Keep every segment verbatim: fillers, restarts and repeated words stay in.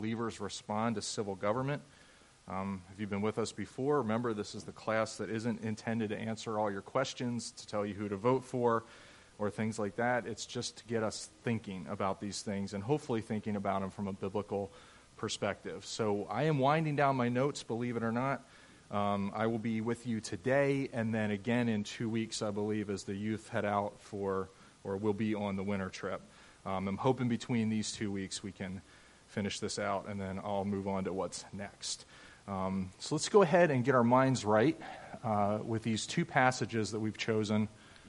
Believers respond to civil government. Um, if you've been with us before, remember this is the class that isn't intended to answer all your questions, to tell you who to vote for, or things like that. It's just to get us thinking about these things and hopefully thinking about them from a biblical perspective. So I am winding down my notes, believe it or not. Um, I will be with you today and then again in two weeks, I believe, as the youth head out for, or will be on the winter trip. Um, I'm hoping between these two weeks we can finish this out, and then I'll move on to what's next. Um, so let's go ahead and get our minds right uh, with these two passages that we've chosen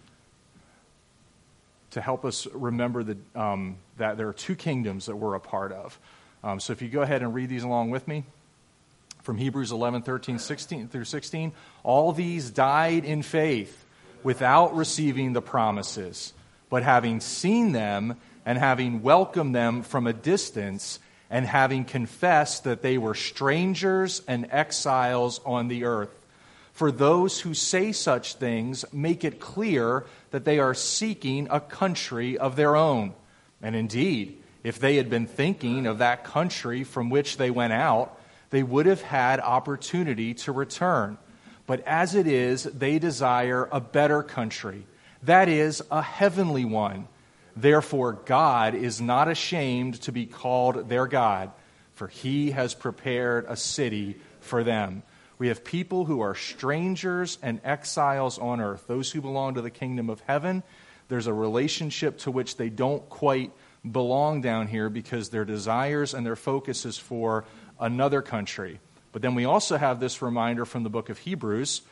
to help us remember that, um, that there are two kingdoms that we're a part of. Um, so if you go ahead and read these along with me. From Hebrews eleven, thirteen, sixteen through sixteen, all these died in faith without receiving the promises, but having seen them and having welcomed them from a distance, and having confessed that they were strangers and exiles on the earth. For those who say such things make it clear that they are seeking a country of their own. And indeed, if they had been thinking of that country from which they went out, they would have had opportunity to return. But as it is, they desire a better country, that is, a heavenly one. Therefore, God is not ashamed to be called their God, for he has prepared a city for them. We have people who are strangers and exiles on earth, those who belong to the kingdom of heaven. There's a relationship to which they don't quite belong down here because their desires and their focus is for another country. But then we also have this reminder from the book of Hebrews.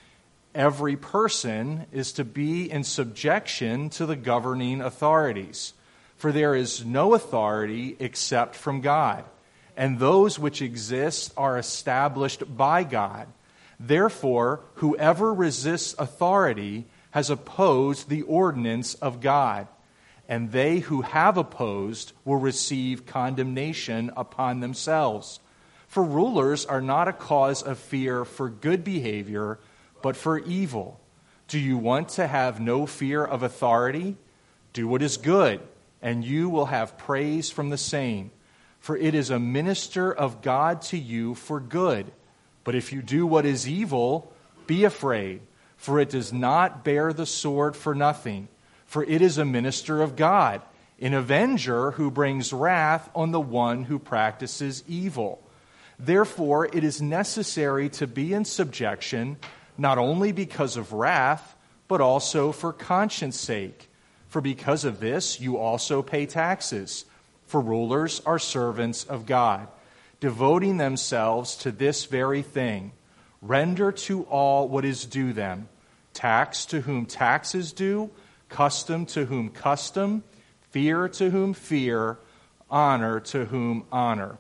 Every person is to be in subjection to the governing authorities, for there is no authority except from God, and those which exist are established by God. Therefore, whoever resists authority has opposed the ordinance of God, and they who have opposed will receive condemnation upon themselves. For rulers are not a cause of fear for good behavior, but for evil. Do you want to have no fear of authority? Do what is good, and you will have praise from the same. For it is a minister of God to you for good. But if you do what is evil, be afraid, for it does not bear the sword for nothing. For it is a minister of God, an avenger who brings wrath on the one who practices evil. Therefore, it is necessary to be in subjection, not only because of wrath, but also for conscience sake. For because of this, you also pay taxes. For rulers are servants of God, devoting themselves to this very thing. Render to all what is due them. Tax to whom tax is due, custom to whom custom, fear to whom fear, honor to whom honor.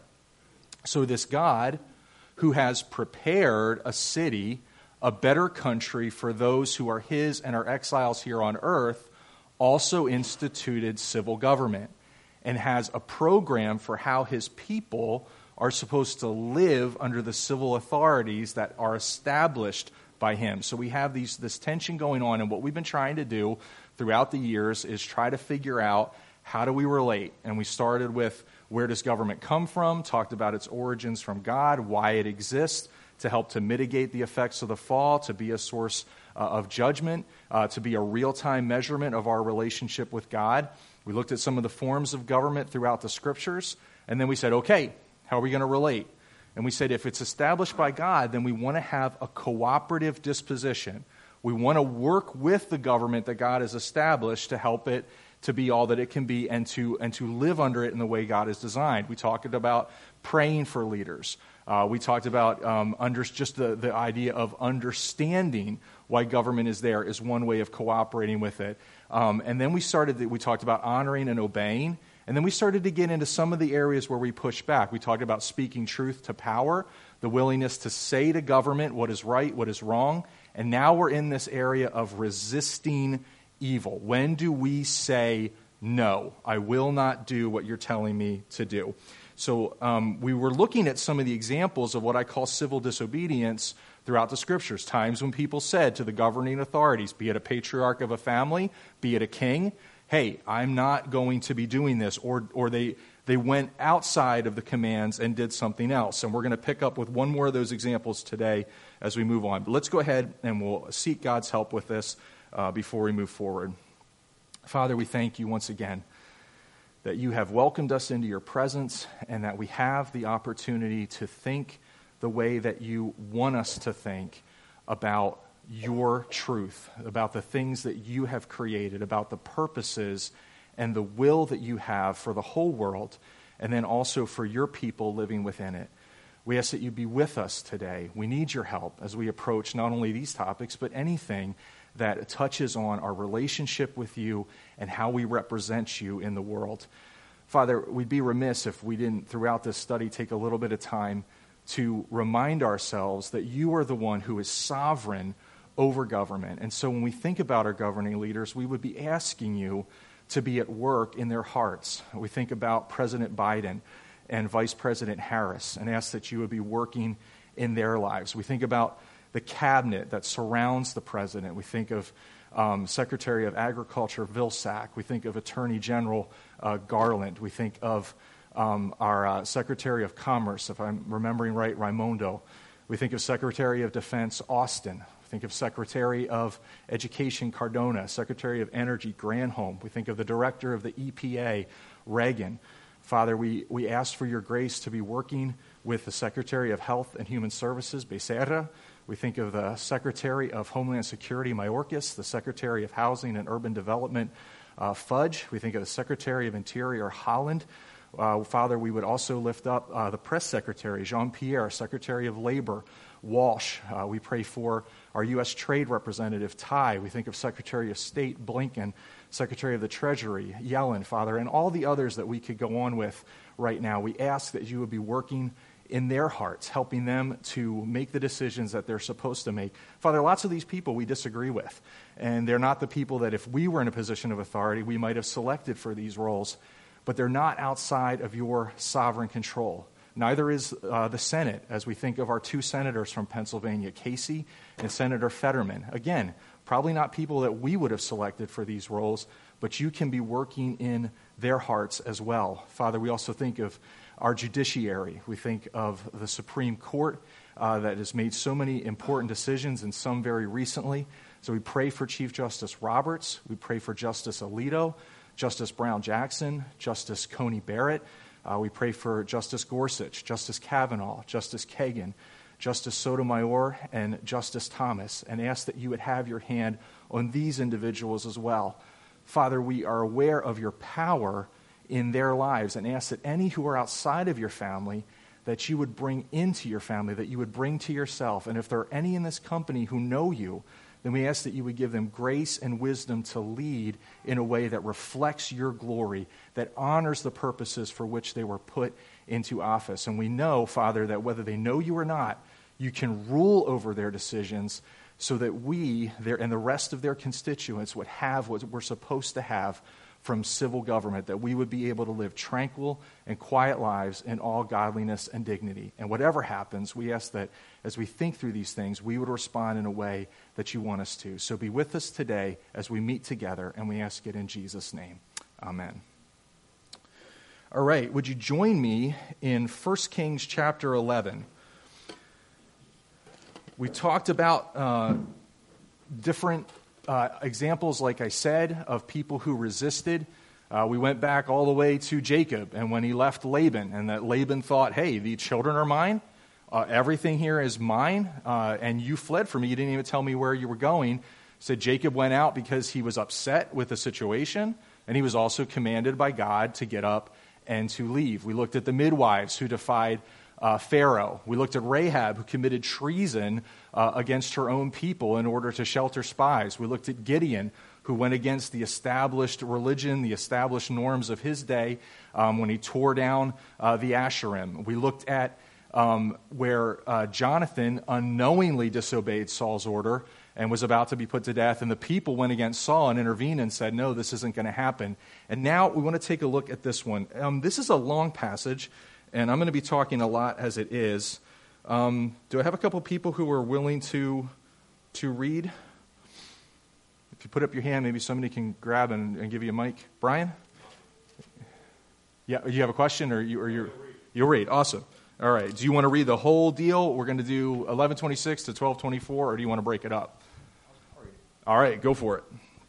So this God, who has prepared a city, a better country for those who are his and are exiles here on earth, also instituted civil government and has a program for how his people are supposed to live under the civil authorities that are established by him. So we have these this tension going on, and what we've been trying to do throughout the years is try to figure out how do we relate. And we started with where does government come from, talked about its origins from God, why it exists, to help to mitigate the effects of the fall, to be a source uh, of judgment, uh, to be a real-time measurement of our relationship with God. We looked at some of the forms of government throughout the Scriptures, and then we said, okay, how are we going to relate? And we said if it's established by God, then we want to have a cooperative disposition. We want to work with the government that God has established to help it to be all that it can be and to and to live under it in the way God has designed. We talked about praying for leaders. Uh, we talked about um, under, just the, the idea of understanding why government is there is one way of cooperating with it. Um, and then we started, we talked about honoring and obeying. And then we started to get into some of the areas where we push back. We talked about speaking truth to power, the willingness to say to government what is right, what is wrong. And now we're in this area of resisting evil. When do we say, no, I will not do what you're telling me to do? So um, we were looking at some of the examples of what I call civil disobedience throughout the Scriptures. Times when people said to the governing authorities, be it a patriarch of a family, be it a king, hey, I'm not going to be doing this. Or or they They went outside of the commands and did something else. And we're going to pick up with one more of those examples today as we move on. But let's go ahead and we'll seek God's help with this uh, before we move forward. Father, we thank you once again that you have welcomed us into your presence and that we have the opportunity to think the way that you want us to think about your truth, about the things that you have created, about the purposes and the will that you have for the whole world, and then also for your people living within it. We ask that you be with us today. We need your help as we approach not only these topics, but anything that touches on our relationship with you and how we represent you in the world. Father, we'd be remiss if we didn't, throughout this study, take a little bit of time to remind ourselves that you are the one who is sovereign over government. And so when we think about our governing leaders, we would be asking you to be at work in their hearts. We think about President Biden and Vice President Harris and ask that you would be working in their lives. We think about the cabinet that surrounds the president. We think of um, Secretary of Agriculture Vilsack. We think of Attorney General uh, Garland. We think of um, our uh, Secretary of Commerce, if I'm remembering right, Raimondo. We think of Secretary of Defense Austin. We think of Secretary of Education Cardona, Secretary of Energy Granholm. We think of the Director of the E P A, Reagan. Father, we, we ask for your grace to be working with the Secretary of Health and Human Services, Becerra. We think of the Secretary of Homeland Security, Mayorkas, the Secretary of Housing and Urban Development, uh, Fudge. We think of the Secretary of Interior, Holland. Uh, Father, we would also lift up uh, the Press Secretary, Jean-Pierre, Secretary of Labor, Walsh. Uh, we pray for our U S Trade Representative, Tai. We think of Secretary of State, Blinken, Secretary of the Treasury, Yellen, Father, and all the others that we could go on with right now. We ask that you would be working in their hearts, helping them to make the decisions that they're supposed to make. Father, lots of these people we disagree with, and they're not the people that if we were in a position of authority, we might have selected for these roles, but they're not outside of your sovereign control. Neither is uh, the Senate, as we think of our two senators from Pennsylvania, Casey and Senator Fetterman. Again, probably not people that we would have selected for these roles, but you can be working in their hearts as well. Father, we also think of our judiciary. We think of the Supreme Court uh, that has made so many important decisions, and some very recently. So we pray for Chief Justice Roberts. We pray for Justice Alito, Justice Brown Jackson, Justice Coney Barrett. Uh, we pray for Justice Gorsuch, Justice Kavanaugh, Justice Kagan, Justice Sotomayor, and Justice Thomas, and ask that you would have your hand on these individuals as well. Father, we are aware of your power in their lives and ask that any who are outside of your family, that you would bring into your family, that you would bring to yourself. And if there are any in this company who know you, then we ask that you would give them grace and wisdom to lead in a way that reflects your glory, that honors the purposes for which they were put into office. And we know, Father, that whether they know you or not, you can rule over their decisions so that we their, and the rest of their constituents would have what we're supposed to have from civil government, that we would be able to live tranquil and quiet lives in all godliness and dignity. And whatever happens, we ask that as we think through these things, we would respond in a way that you want us to. So be with us today as we meet together, and we ask it in Jesus' name. Amen. All right, would you join me in First Kings chapter eleven? We talked about uh, different Uh, examples, like I said, of people who resisted. Uh, we went back all the way to Jacob, and when he left Laban, and that Laban thought, hey, the children are mine, uh, everything here is mine, uh, and you fled from me, you didn't even tell me where you were going. So Jacob went out because he was upset with the situation, and he was also commanded by God to get up and to leave. We looked at the midwives who defied Uh, Pharaoh. We looked at Rahab, who committed treason uh, against her own people in order to shelter spies. We looked at Gideon, who went against the established religion, the established norms of his day um, when he tore down uh, the Asherim. We looked at um, where uh, Jonathan unknowingly disobeyed Saul's order and was about to be put to death, and the people went against Saul and intervened and said, no, this isn't going to happen. And now we want to take a look at this one. Um, this is a long passage, and I'm going to be talking a lot as it is. Um, do I have a couple people who are willing to to read? If you put up your hand, maybe somebody can grab and, and give you a mic. Brian? Yeah, you have a question, or you or you're you'll read. Awesome. All right. Do you want to read the whole deal? We're going to do eleven twenty-six to twelve twenty-four, or do you want to break it up? All right, go for it.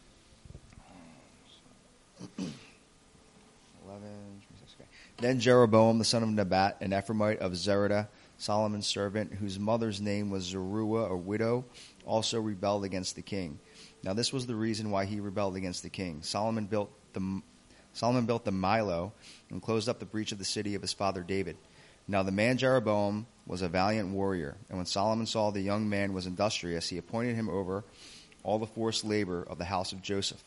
Then Jeroboam, the son of Nebat, an Ephraimite of Zereda, Solomon's servant, whose mother's name was Zeruiah, a widow, also rebelled against the king. Now this was the reason why he rebelled against the king. Solomon built the Solomon built the Milo and closed up the breach of the city of his father David. Now the man Jeroboam was a valiant warrior, and when Solomon saw the young man was industrious, he appointed him over all the forced labor of the house of Joseph.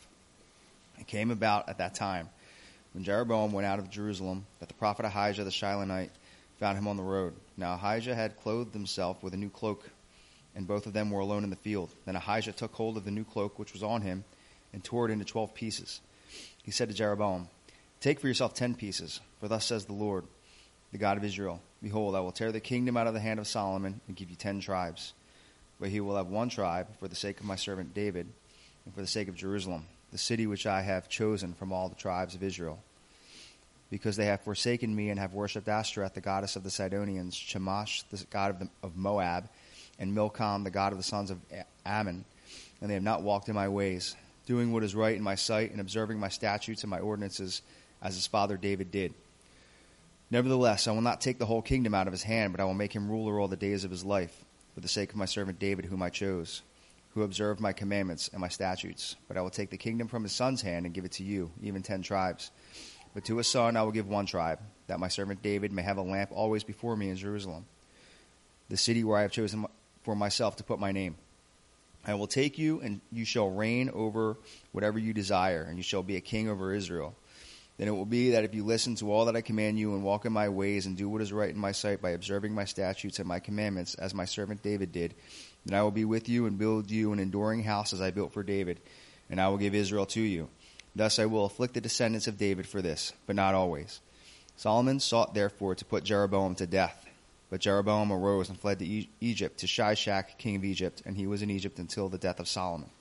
It came about at that time, when Jeroboam went out of Jerusalem, that the prophet Ahijah the Shilonite found him on the road. Now Ahijah had clothed himself with a new cloak, and both of them were alone in the field. Then Ahijah took hold of the new cloak which was on him, and tore it into twelve pieces. He said to Jeroboam, "Take for yourself ten pieces, for thus says the Lord, the God of Israel, Behold, I will tear the kingdom out of the hand of Solomon, and give you ten tribes. But he will have one tribe for the sake of my servant David, and for the sake of Jerusalem, the city which I have chosen from all the tribes of Israel. Because they have forsaken me and have worshipped Ashtoreth, the goddess of the Sidonians, Chemosh, the god of, the, of Moab, and Milcom, the god of the sons of Ammon, and they have not walked in my ways, doing what is right in my sight, and observing my statutes and my ordinances, as his father David did. Nevertheless, I will not take the whole kingdom out of his hand, but I will make him ruler all the days of his life, for the sake of my servant David, whom I chose, who observed my commandments and my statutes. But I will take the kingdom from his son's hand and give it to you, even ten tribes. But to his son I will give one tribe, that my servant David may have a lamp always before me in Jerusalem, the city where I have chosen for myself to put my name. I will take you, and you shall reign over whatever you desire, and you shall be a king over Israel. Then it will be that if you listen to all that I command you and walk in my ways and do what is right in my sight by observing my statutes and my commandments, as my servant David did, then I will be with you and build you an enduring house as I built for David, and I will give Israel to you. Thus I will afflict the descendants of David for this, but not always. Solomon sought therefore to put Jeroboam to death. But Jeroboam arose and fled to e- Egypt, to Shishak, king of Egypt, and he was in Egypt until the death of Solomon.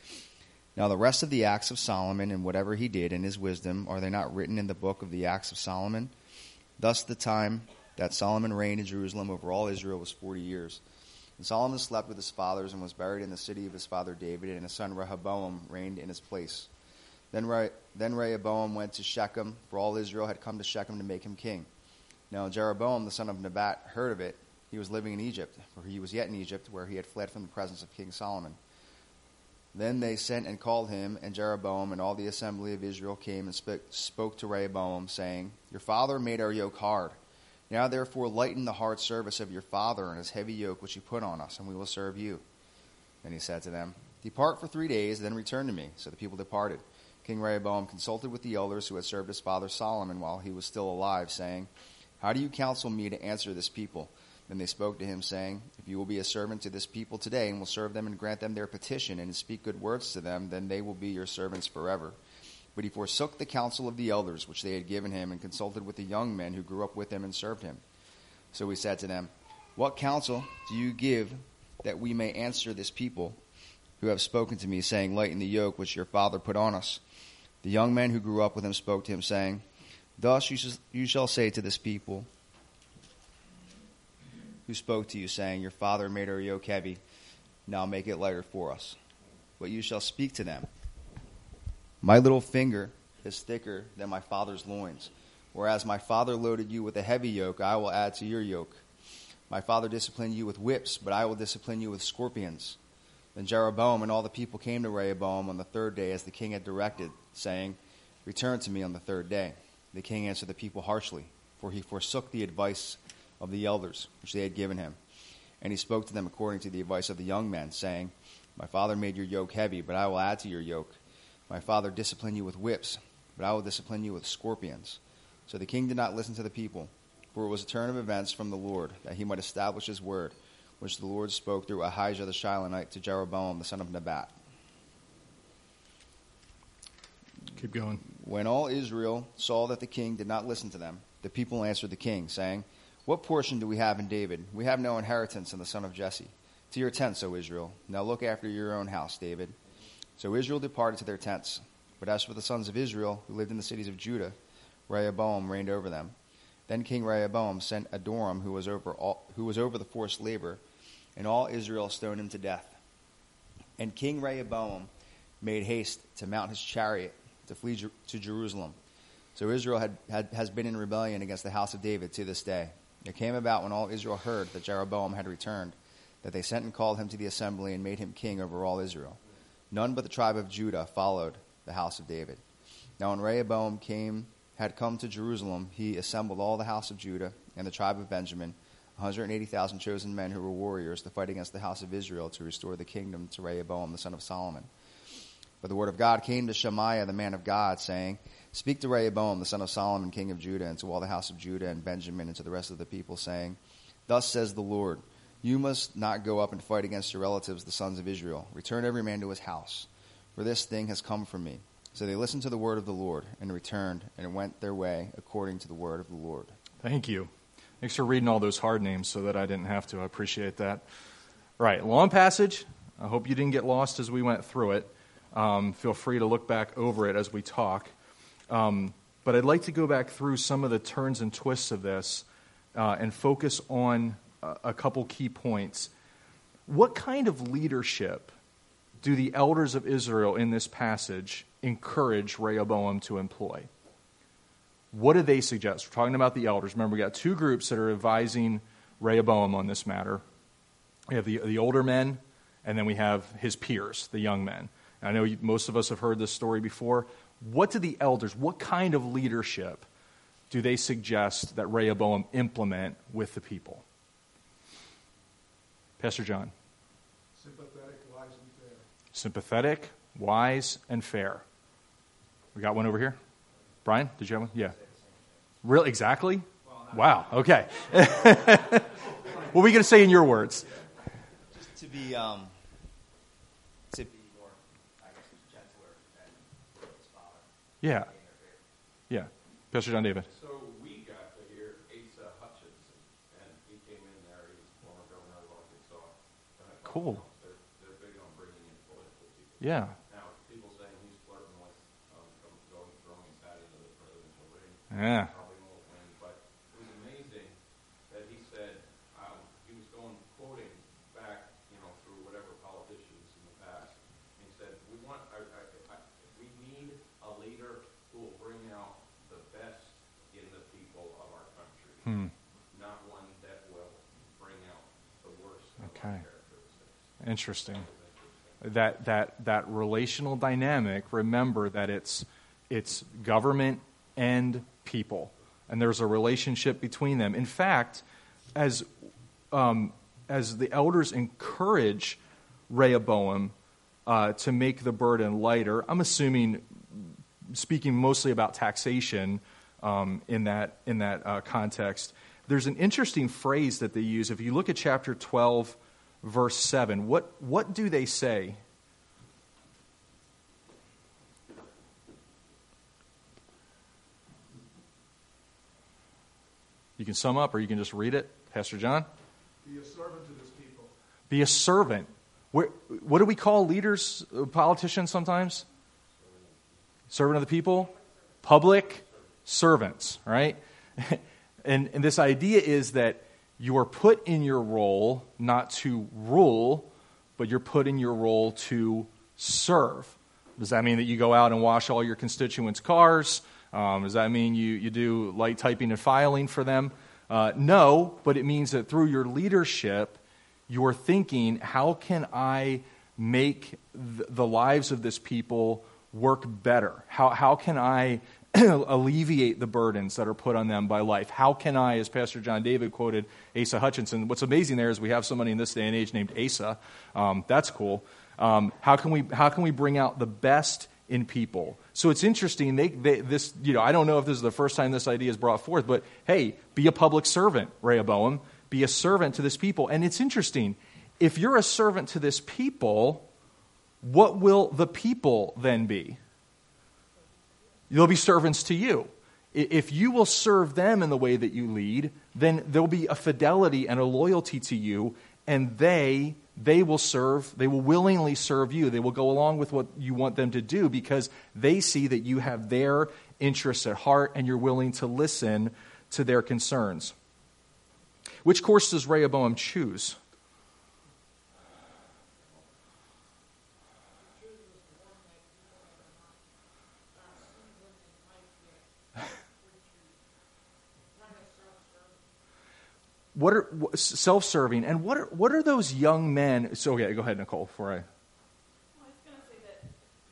Now the rest of the acts of Solomon, and whatever he did in his wisdom, are they not written in the book of the acts of Solomon? Thus the time that Solomon reigned in Jerusalem over all Israel was forty years. And Solomon slept with his fathers and was buried in the city of his father David, and his son Rehoboam reigned in his place. Then, Re- then Rehoboam went to Shechem, for all Israel had come to Shechem to make him king. Now Jeroboam, the son of Nebat, heard of it. He was living in Egypt, for he was yet in Egypt, where he had fled from the presence of King Solomon. Then they sent and called him, and Jeroboam and all the assembly of Israel came and sp- spoke to Rehoboam, saying, Your father made our yoke hard. Now therefore lighten the hard service of your father and his heavy yoke which he put on us, and we will serve you. Then he said to them, Depart for three days, then return to me. So the people departed. King Rehoboam consulted with the elders who had served his father Solomon while he was still alive, saying, How do you counsel me to answer this people? Then they spoke to him, saying, If you will be a servant to this people today, and will serve them and grant them their petition, and speak good words to them, then they will be your servants forever. But he forsook the counsel of the elders which they had given him, and consulted with the young men who grew up with him and served him. So he said to them, What counsel do you give that we may answer this people who have spoken to me, saying, Lighten the yoke which your father put on us? The young men who grew up with him spoke to him, saying, Thus you, sh- you shall say to this people who spoke to you, saying, Your father made our yoke heavy, now make it lighter for us. But you shall speak to them, My little finger is thicker than my father's loins. Whereas my father loaded you with a heavy yoke, I will add to your yoke. My father disciplined you with whips, but I will discipline you with scorpions. Then Jeroboam and all the people came to Rehoboam on the third day, as the king had directed, saying, Return to me on the third day. The king answered the people harshly, for he forsook the advice of the elders, which they had given him. And he spoke to them according to the advice of the young men, saying, My father made your yoke heavy, but I will add to your yoke. My father disciplined you with whips, but I will discipline you with scorpions. So the king did not listen to the people, for it was a turn of events from the Lord, that he might establish his word, which the Lord spoke through Ahijah the Shilonite to Jeroboam the son of Nebat. Keep going. When all Israel saw that the king did not listen to them, the people answered the king, saying, What portion do we have in David? We have no inheritance in the son of Jesse. To your tents, O Israel. Now look after your own house, David. So Israel departed to their tents. But as for the sons of Israel, who lived in the cities of Judah, Rehoboam reigned over them. Then King Rehoboam sent Adoram, who was over all, who was over the forced labor, and all Israel stoned him to death. And King Rehoboam made haste to mount his chariot to flee Jer- to Jerusalem. So Israel had, had has been in rebellion against the house of David to this day. It came about when all Israel heard that Jeroboam had returned, that they sent and called him to the assembly and made him king over all Israel. None but the tribe of Judah followed the house of David. Now when Rehoboam came, had come to Jerusalem, he assembled all the house of Judah and the tribe of Benjamin, one hundred eighty thousand chosen men who were warriors, to fight against the house of Israel to restore the kingdom to Rehoboam the son of Solomon. But the word of God came to Shemaiah the man of God, saying, Speak to Rehoboam the son of Solomon, king of Judah, and to all the house of Judah and Benjamin, and to the rest of the people, saying, Thus says the Lord, you must not go up and fight against your relatives, the sons of Israel. Return every man to his house, for this thing has come from me. So they listened to the word of the Lord, and returned, and went their way according to the word of the Lord. Thank you. Thanks for reading all those hard names so that I didn't have to. I appreciate that. Right, long passage. I hope you didn't get lost as we went through it. Um, feel free to look back over it as we talk. Um, but I'd like to go back through some of the turns and twists of this uh, and focus on a, a couple key points. What kind of leadership do the elders of Israel in this passage encourage Rehoboam to employ? What do they suggest? We're talking about the elders. Remember, we got two groups that are advising Rehoboam on this matter. We have the, the older men, and then we have his peers, the young men. And I know you, most of us have heard this story before. What do the elders, what kind of leadership do they suggest that Rehoboam implement with the people? Pastor John. Sympathetic, wise, and fair. Sympathetic, wise, and fair. We got one over here? Brian, did you have one? Yeah. Really? Exactly? Wow. Okay. What were we going to say in your words? Just to be, um, to be more, I guess, gentler than his father. Yeah. Yeah. Pastor John David. So we got to hear Asa Hutchinson, and he came in there. He was former governor of Arkansas. Cool. They're, they're big on bringing in political people. Yeah. Now, people saying he's flirting with um, going, throwing his hat into the presidential ring. Yeah. Probably won't win, but it was amazing that he said um, he was going quoting back, you know, through whatever politicians in the past. He said, "We want, I, I, I, we need a leader who will bring out the best in the people of our country, Hmm. not one that will bring out the worst of Okay. our characteristics." Interesting. That was interesting. That that that relational dynamic, remember that it's it's government and people, and there's a relationship between them. In fact, as um, as the elders encourage Rehoboam uh, to make the burden lighter, I'm assuming, speaking mostly about taxation um, in that in that uh, context. There's an interesting phrase that they use. If you look at chapter twelve, verse seven, what what do they say? You can sum up, or you can just read it, Pastor John. Be a servant to this people. Be a servant. Where, what do we call leaders, uh, politicians sometimes? Servant of the people? Public servants, right? and, and this idea is that you are put in your role not to rule, but you're put in your role to serve. Does that mean that you go out and wash all your constituents' cars? Um, does that mean you, you do light typing and filing for them? Uh, no, but it means that through your leadership, you're thinking, how can I make th- the lives of this people work better? How, how can I alleviate the burdens that are put on them by life? How can I, as Pastor John David quoted Asa Hutchinson, what's amazing there is we have somebody in this day and age named Asa. Um, that's cool. Um, how can we how can we bring out the best in people? So it's interesting. They, they this you know I don't know if this is the first time this idea is brought forth, but hey, be a public servant, Rehoboam. Be a servant to this people. And it's interesting. If you're a servant to this people, what will the people then be? They'll be servants to you. If you will serve them in the way that you lead, then there'll be a fidelity and a loyalty to you, and they they will serve, they will willingly serve you. They will go along with what you want them to do because they see that you have their interests at heart, and you're willing to listen to their concerns. Which course does Rehoboam choose? What are self-serving, and what are what are those young men? So, okay, go ahead, Nicole. Before I. Well, I was going to say that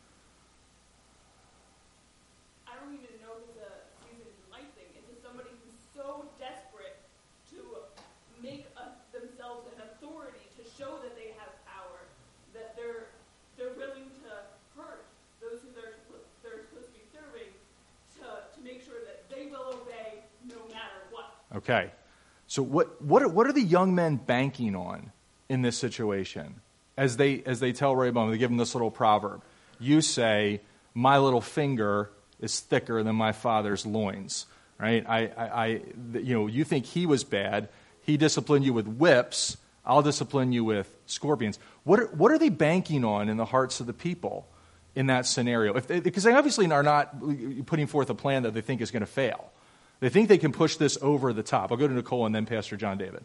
I don't even know if it's a season light thing. It's just somebody who's so desperate to make a, themselves an authority to show that they have power that they're they're willing to hurt those who they're they're supposed to be serving to to make sure that they will obey no matter what. Okay. So what what are, what are the young men banking on in this situation? As they as they tell Rehoboam, they give him this little proverb. You say, "My little finger is thicker than my father's loins." Right? I, I, I you know, you think he was bad. He disciplined you with whips. I'll discipline you with scorpions. What are, what are they banking on in the hearts of the people in that scenario? If they, because they obviously are not putting forth a plan that they think is going to fail. They think they can push this over the top. I'll go to Nicole and then Pastor John David.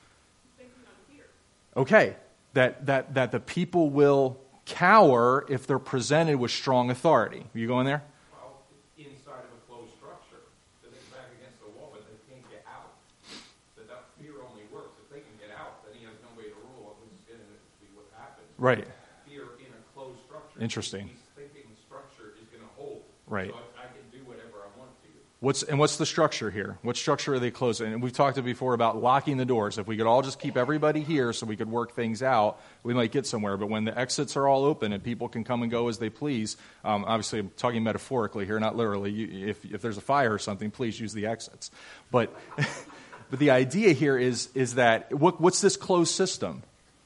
Okay, that, that, that the people will cower if they're presented with strong authority. Are you going there? Well, inside of a closed structure, so they're back against the wall, but they can't get out. So that fear only works. If they can get out, then he has no way to rule. This is going to be what happens. Right. Fear in a closed structure. Interesting. He's thinking structure is going to hold. Right. So I can do whatever I want to. What's and what's the structure here? What structure are they closing? And we've talked before about locking the doors. If we could all just keep everybody here so we could work things out, we might get somewhere. But when the exits are all open and people can come and go as they please, um, obviously I'm talking metaphorically here, not literally. You, if if there's a fire or something, please use the exits. But but the idea here is is that what, what's this closed system?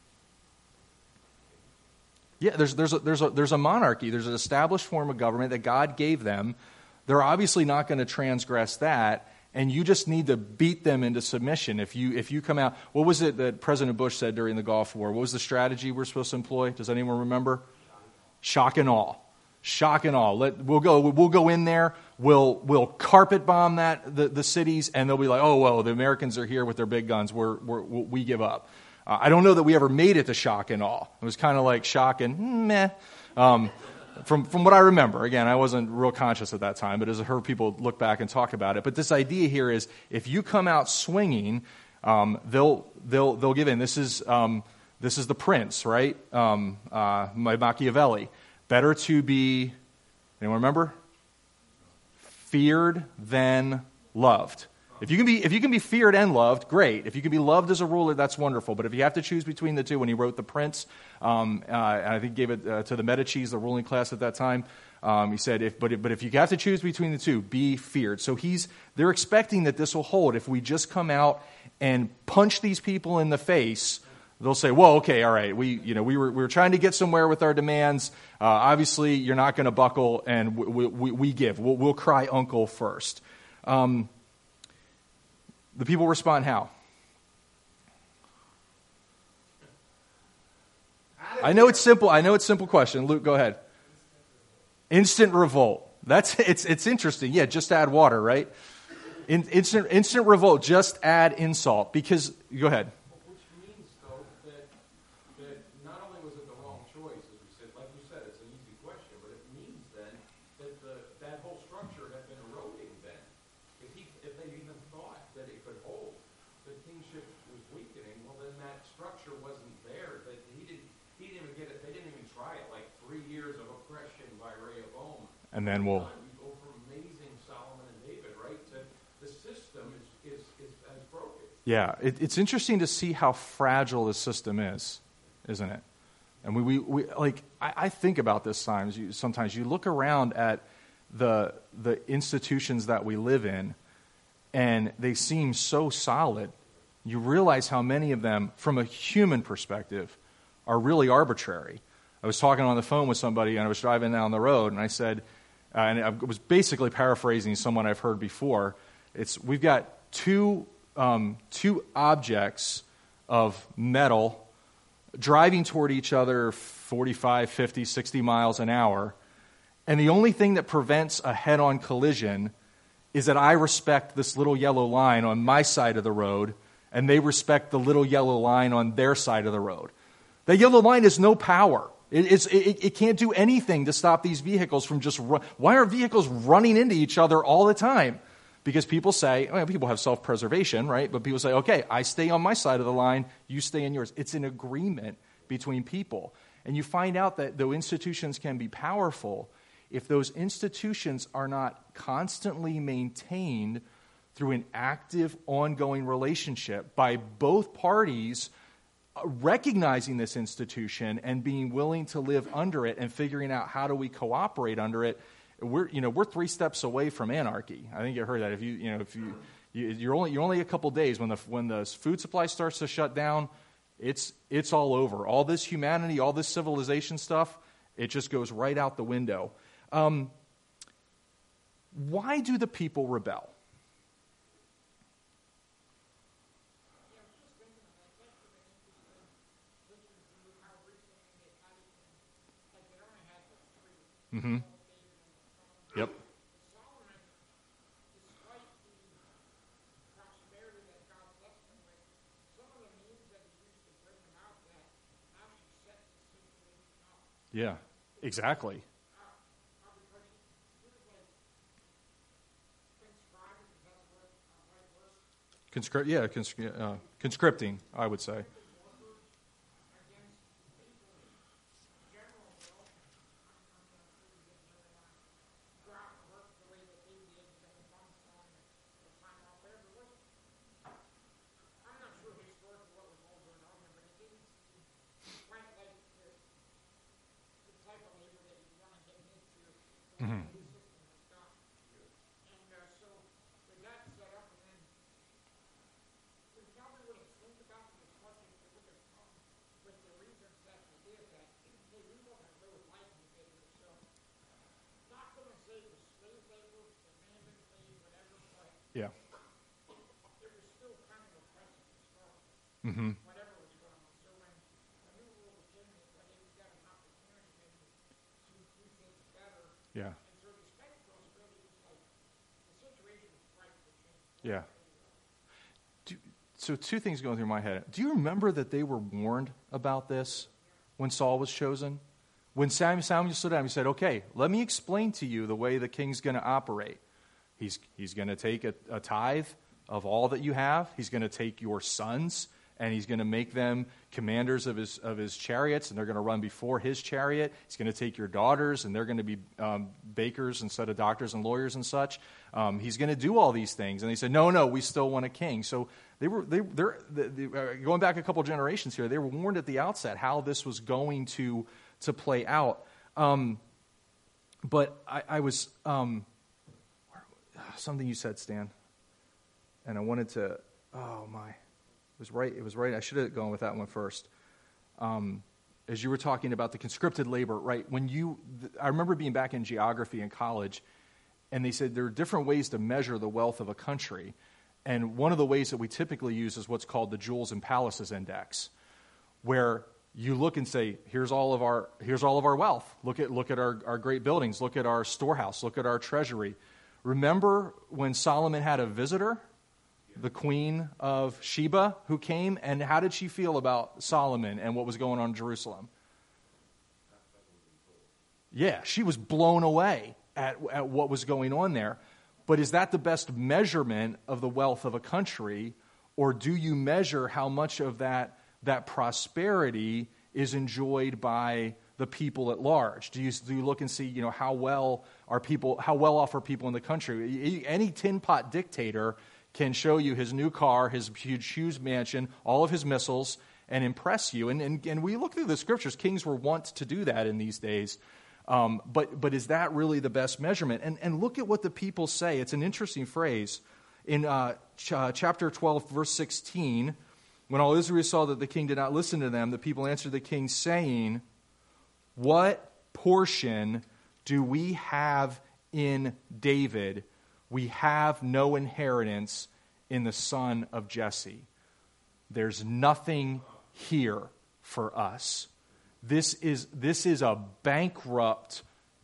Yeah, there's there's a, there's a there's a monarchy. There's an established form of government that God gave them. They're obviously not going to transgress that, and you just need to beat them into submission. If you if you come out, what was it that President Bush said during the Gulf War? What was the strategy we're supposed to employ? Does anyone remember? Shock and awe, shock and awe. Let we'll go we'll go in there. We'll we'll carpet bomb that the, the cities, and they'll be like, oh well, the Americans are here with their big guns. We're, we're we give up. Uh, I don't know that we ever made it to shock and awe. It was kind of like shock and meh. Um, From from what I remember, again, I wasn't real conscious at that time, but as I heard people look back and talk about it. But this idea here is, if you come out swinging, um, they'll they'll they'll give in. This is um, this is the Prince, right? Um, uh, my Machiavelli. Better to be, anyone remember? Feared than loved. If you can be if you can be feared and loved, great. If you can be loved as a ruler, that's wonderful. But if you have to choose between the two, when he wrote The Prince, um, uh, and I think he gave it uh, to the Medicis, the ruling class at that time, um, he said, "If but if, but if you have to choose between the two, be feared." So he's they're expecting that this will hold. If we just come out and punch these people in the face, they'll say, "Well, okay, all right. We you know we were we were trying to get somewhere with our demands. Uh, obviously, you're not going to buckle, and we, we, we give. We'll, we'll cry uncle first." Um, The people respond how? I know it's simple. I know it's a simple question. Luke, go ahead. Instant revolt. That's it's it's interesting. Yeah, just add water, right? In, instant instant revolt. Just add insult. Because go ahead. Which means, though, that that not only was it the wrong choice, as we said, like you said, it's an easy question, but it means then that the that whole structure had been eroding. Then, if he if they even thought that it could hold, the kingship was weakening. Well, then that structure wasn't there. That he didn't he didn't even get it. They didn't even try it. Like three years of oppression by Rehoboam. And then we'll. We go from amazing Solomon and David, right? To the system is is is as broken. Yeah, it, it's interesting to see how fragile this system is, isn't it? And we, we, we like I, I think about this times. You, sometimes you look around at the the institutions that we live in, and they seem so solid. You realize how many of them, from a human perspective, are really arbitrary. I was talking on the phone with somebody, and I was driving down the road, and I said, uh, and I was basically paraphrasing someone I've heard before. It's we've got two um, two objects of metal driving toward each other forty-five, fifty, sixty miles an hour, And the only thing that prevents a head-on collision is that I respect this little yellow line on my side of the road, and they respect the little yellow line on their side of the road. The yellow line has no power. It, it's, it, it can't do anything to stop these vehicles from just run. Why are vehicles running into each other all the time? Because people say, well, people have self-preservation, right? But people say, okay, I stay on my side of the line, you stay on yours. It's an agreement between people. And you find out that though institutions can be powerful, if those institutions are not constantly maintained through an active, ongoing relationship by both parties recognizing this institution and being willing to live under it and figuring out how do we cooperate under it, we're you know we're three steps away from anarchy. I think you heard that. If you you know if you, you you're only you're only a couple days when the when the food supply starts to shut down, it's it's all over. All this humanity, all this civilization stuff, it just goes right out the window. Um, why do the people rebel? Mm-hmm. Yep. Yeah, exactly. Conscript, yeah, conscri- uh, conscripting, I would say. Mm-hmm. Yeah. Mm-hmm. Yeah. Yeah. Do, so two things going through my head. Do you remember that they were warned about this when Saul was chosen? When Samuel, Samuel stood down, he said, okay, let me explain to you the way the king's going to operate. He's, he's going to take a, a tithe of all that you have. He's going to take your sons, and he's going to make them commanders of his of his chariots, and they're going to run before his chariot. He's going to take your daughters, and they're going to be um, bakers instead of doctors and lawyers and such. Um, he's going to do all these things. And they said, no, no, we still want a king. So they were they they're, they, they, uh, going back a couple generations here. They were warned at the outset how this was going to to play out. Um, but I, I was um, something you said, Stan, and I wanted to. Oh my. It was right. It was right. I should have gone with that one first. Um, as you were talking about the conscripted labor, right? When you, th- I remember being back in geography in college, and they said there are different ways to measure the wealth of a country, and one of the ways that we typically use is what's called the Jewels and Palaces Index, where you look and say, here's all of our here's all of our wealth. Look at look at our, our great buildings. Look at our storehouse. Look at our treasury. Remember when Solomon had a visitor? The queen of Sheba who came, and how did she feel about Solomon and what was going on in Jerusalem? Yeah, she was blown away at, at what was going on there. But is that the best measurement of the wealth of a country, or do you measure how much of that, that prosperity is enjoyed by the people at large? Do you, do you look and see, you know, how well are people, how well off are people in the country? Any tin pot dictator can show you his new car, his huge, huge mansion, all of his missiles, and impress you. And, and, and we look through the scriptures. Kings were wont to do that in these days. Um, but, but is that really the best measurement? And, and look at what the people say. It's an interesting phrase. In uh, ch- uh, chapter twelve, verse sixteen, when all Israel saw that the king did not listen to them, the people answered the king, saying, what portion do we have in David? We have no inheritance in the son of Jesse. There's nothing here for us. This is, this is a bankrupt,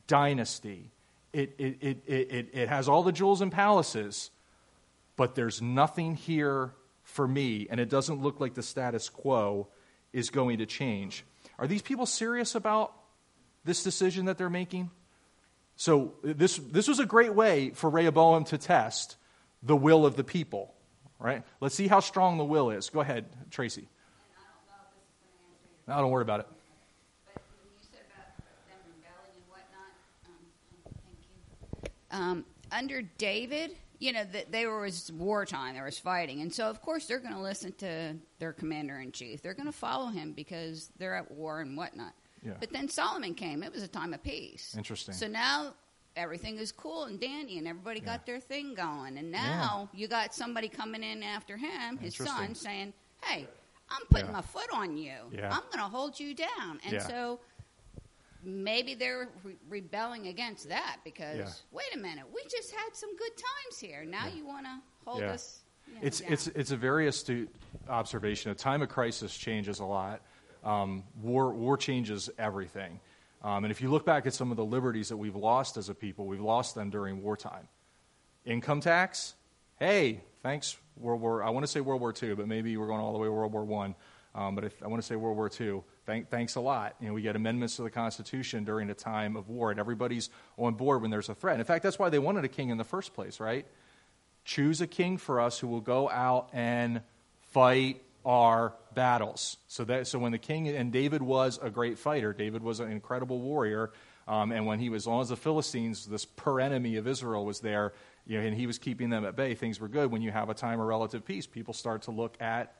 dynasty. It, it, it, it, it has all the jewels and palaces, but there's nothing here for me, and it doesn't look like the status quo is going to change. Are these people serious about this decision that they're making? So this this was a great way for Rehoboam to test the will of the people, right? Let's see how strong the will is. Go ahead, Tracy. And I don't know if this is going to answer your No, don't worry about it. But when you said about them rebelling and whatnot, um, thank you. Um, under David, you know, the, they were, it was wartime, there was fighting. And so, of course, they're going to listen to their commander-in-chief. They're going to follow him because they're at war and whatnot. Yeah. But then Solomon came. It was a time of peace. Interesting. So now everything is cool and dandy, and everybody got their thing going. And now you got somebody coming in after him, his son, saying, hey, I'm putting Yeah. my foot on you. Yeah. I'm going to hold you down. And Yeah. so maybe they're re- rebelling against that because, Yeah. wait a minute, we just had some good times here. Now you want to hold Yeah. us you know, It's down. it's it's a very astute observation. A time of crisis changes a lot. Um, war war changes everything. Um, and if you look back at some of the liberties that we've lost as a people, we've lost them during wartime. Income tax, hey, thanks World War. I want to say World War Two, but maybe we're going all the way to World War One. Um, but if I want to say World War Two, thank, thanks a lot. You know, we get amendments to the Constitution during a time of war, and everybody's on board when there's a threat. And in fact, that's why they wanted a king in the first place, right? Choose a king for us who will go out and fight our battles. So that so when the king, and David was a great fighter. David was an incredible warrior. Um, and when he was, as long as the Philistines, this per enemy of Israel, was there, you know, and he was keeping them at bay, things were good. When you have a time of relative peace, people start to look at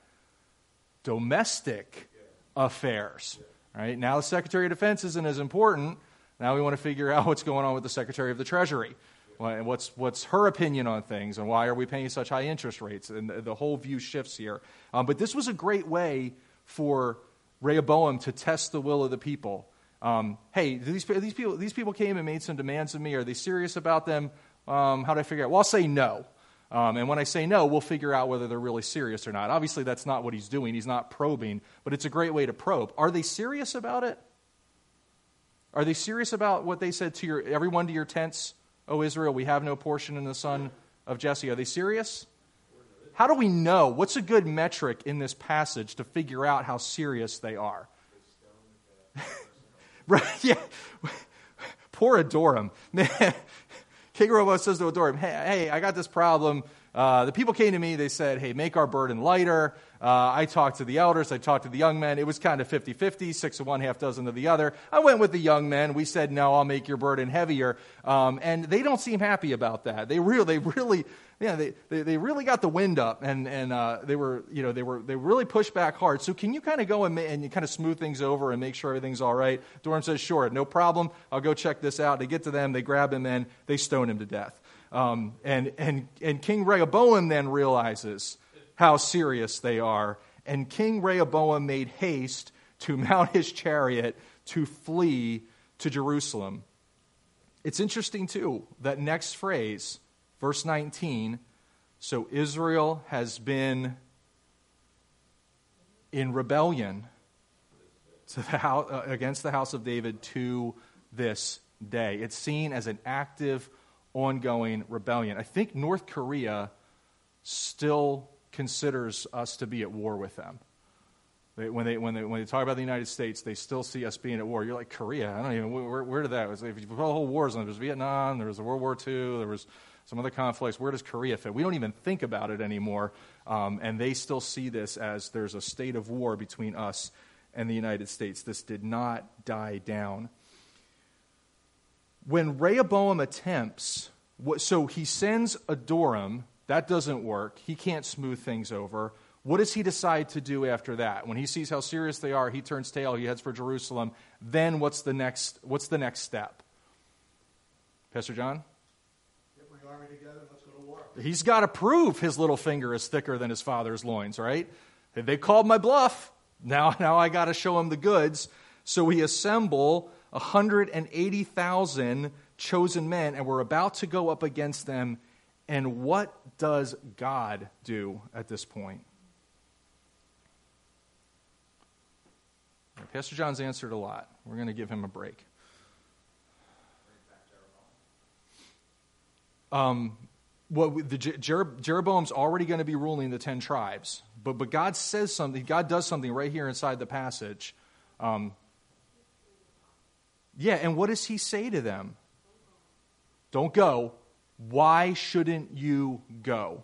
domestic affairs. Right? Now the Secretary of Defense isn't as important. Now we want to figure out what's going on with the Secretary of the Treasury. And what's what's her opinion on things, and why are we paying such high interest rates? And the, the whole view shifts here. Um, but this was a great way for Rehoboam to test the will of the people. Um, hey, these these people these people came and made some demands of me. Are they serious about them? Um, how do I figure out? Well, I'll say no. Um, and when I say no, we'll figure out whether they're really serious or not. Obviously, that's not what he's doing. He's not probing, but it's a great way to probe. Are they serious about it? Are they serious about what they said to your everyone to your tents? O Israel, we have no portion in the son of Jesse. Are they serious? How do we know? What's a good metric in this passage to figure out how serious they are? Right? Yeah. Poor Adoram. Man, King Rehoboam says to Adoram, hey, hey, I got this problem. Uh, the people came to me. They said, hey, make our burden lighter. Uh, I talked to the elders. I talked to the young men. It was kind of fifty-fifty, six of one, half dozen of the other. I went with the young men. We said, no, I'll make your burden heavier. Um, and they don't seem happy about that. They really, they really, yeah, they, they, they really got the wind up, and and uh, they were, you know, they were they really pushed back hard. So can you kind of go and, ma- and you kind of smooth things over and make sure everything's all right? Durham says, sure, no problem. I'll go check this out. They get to them. They grab him and they stone him to death. Um, and, and, and King Rehoboam then realizes how serious they are. And King Rehoboam made haste to mount his chariot to flee to Jerusalem. It's interesting, too, that next phrase, verse nineteen, so Israel has been in rebellion to the house, uh, against the house of David to this day. It's seen as an active ongoing rebellion. I think North Korea still considers us to be at war with them. They, when they when they when they talk about the United States, they still see us being at war. You're like, Korea? I don't even where, where did that? Was, if you put the whole wars on, there was Vietnam, there was World War Two, there was some other conflicts. Where does Korea fit? We don't even think about it anymore, um, and they still see this as there's a state of war between us and the United States. This did not die down. When Rehoboam attempts, so he sends Adoram, that doesn't work. He can't smooth things over. What does he decide to do after that? When he sees how serious they are, he turns tail, he heads for Jerusalem. Then what's the next, what's the next step? Pastor John? Get my army together and let's go to war. He's got to prove his little finger is thicker than his father's loins, right? They called my bluff. Now, now I got to show him the goods. So we assemble one hundred eighty thousand chosen men, and we're about to go up against them. And what does God do at this point? Pastor John's answered a lot. We're going to give him a break. um, what we- the Jer- Jeroboam's already going to be ruling the ten tribes, but but God says something. God does something right here inside the passage. Um, yeah, and what does he say to them? Don't go. Why shouldn't you go?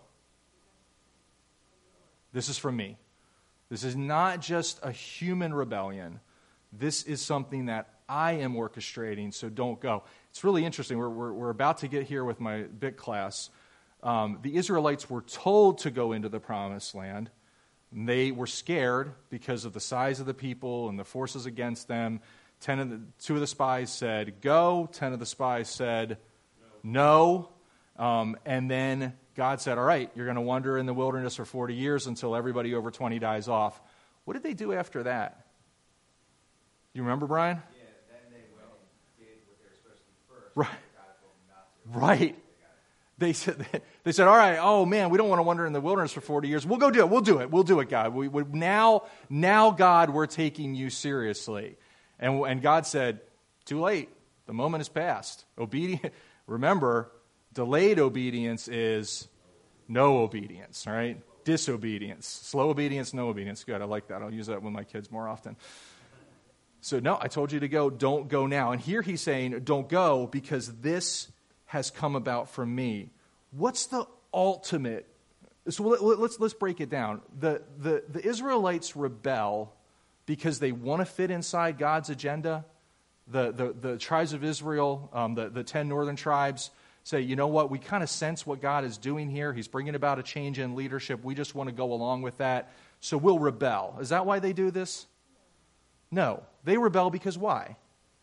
This is from me. This is not just a human rebellion. This is something that I am orchestrating, so don't go. It's really interesting. We're, we're, we're about to get here with my B I C class. Um, the Israelites were told to go into the promised land. And they were scared because of the size of the people and the forces against them. Ten of the, two of the spies said, go. Ten of the spies said, no. no. Um, and then God said, all right, you're going to wander in the wilderness for forty years until everybody over twenty dies off. What did they do after that? You remember, Brian? Yeah, then they went and did what they were supposed to do first. Right. God told them not to. Right. They said, they said, all right, oh man, we don't want to wander in the wilderness for forty years. We'll go do it. We'll do it. We'll do it, God. We, we, now, now, God, we're taking you seriously. And, and God said, too late. The moment has passed. Obedient. Remember, delayed obedience is no obedience, right? Disobedience. Slow obedience, no obedience. Good, I like that. I'll use that with my kids more often. So no, I told you to go. Don't go now. And here he's saying, don't go because this has come about from me. What's the ultimate? So let, let's let's break it down. The, the the Israelites rebel because they want to fit inside God's agenda. The the, the tribes of Israel, um, the, the ten northern tribes, say, you know what, we kind of sense what God is doing here. He's bringing about a change in leadership. We just want to go along with that. So we'll rebel. Is that why they do this? No. They rebel because why?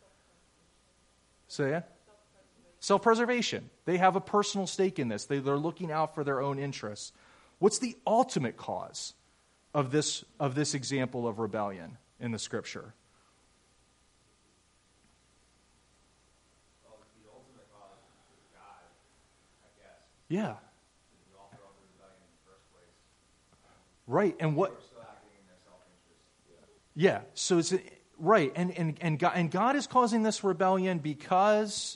Say it. Self-preservation. They have a personal stake in this. They, they're looking out for their own interests. What's the ultimate cause of this, of this example of rebellion in the Scripture? Well, the ultimate cause is God, I guess. Yeah. The author of the rebellion in the first place. Right. And what? They were still acting in their self-interest. Yeah. So it's right. And and and God, and God is causing this rebellion because.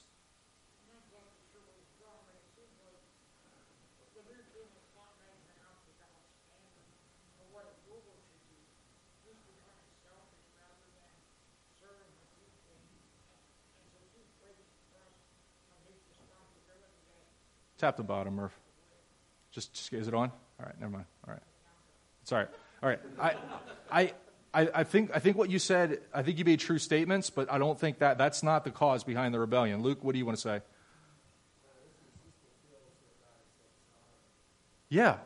Tap the bottom, Murph. Just, just is it on? All right, never mind. All right, it's all right. All right. I, I, I, I think I think what you said. I think you made true statements, but I don't think that that's not the cause behind the rebellion. Luke, what do you want to say? Yeah.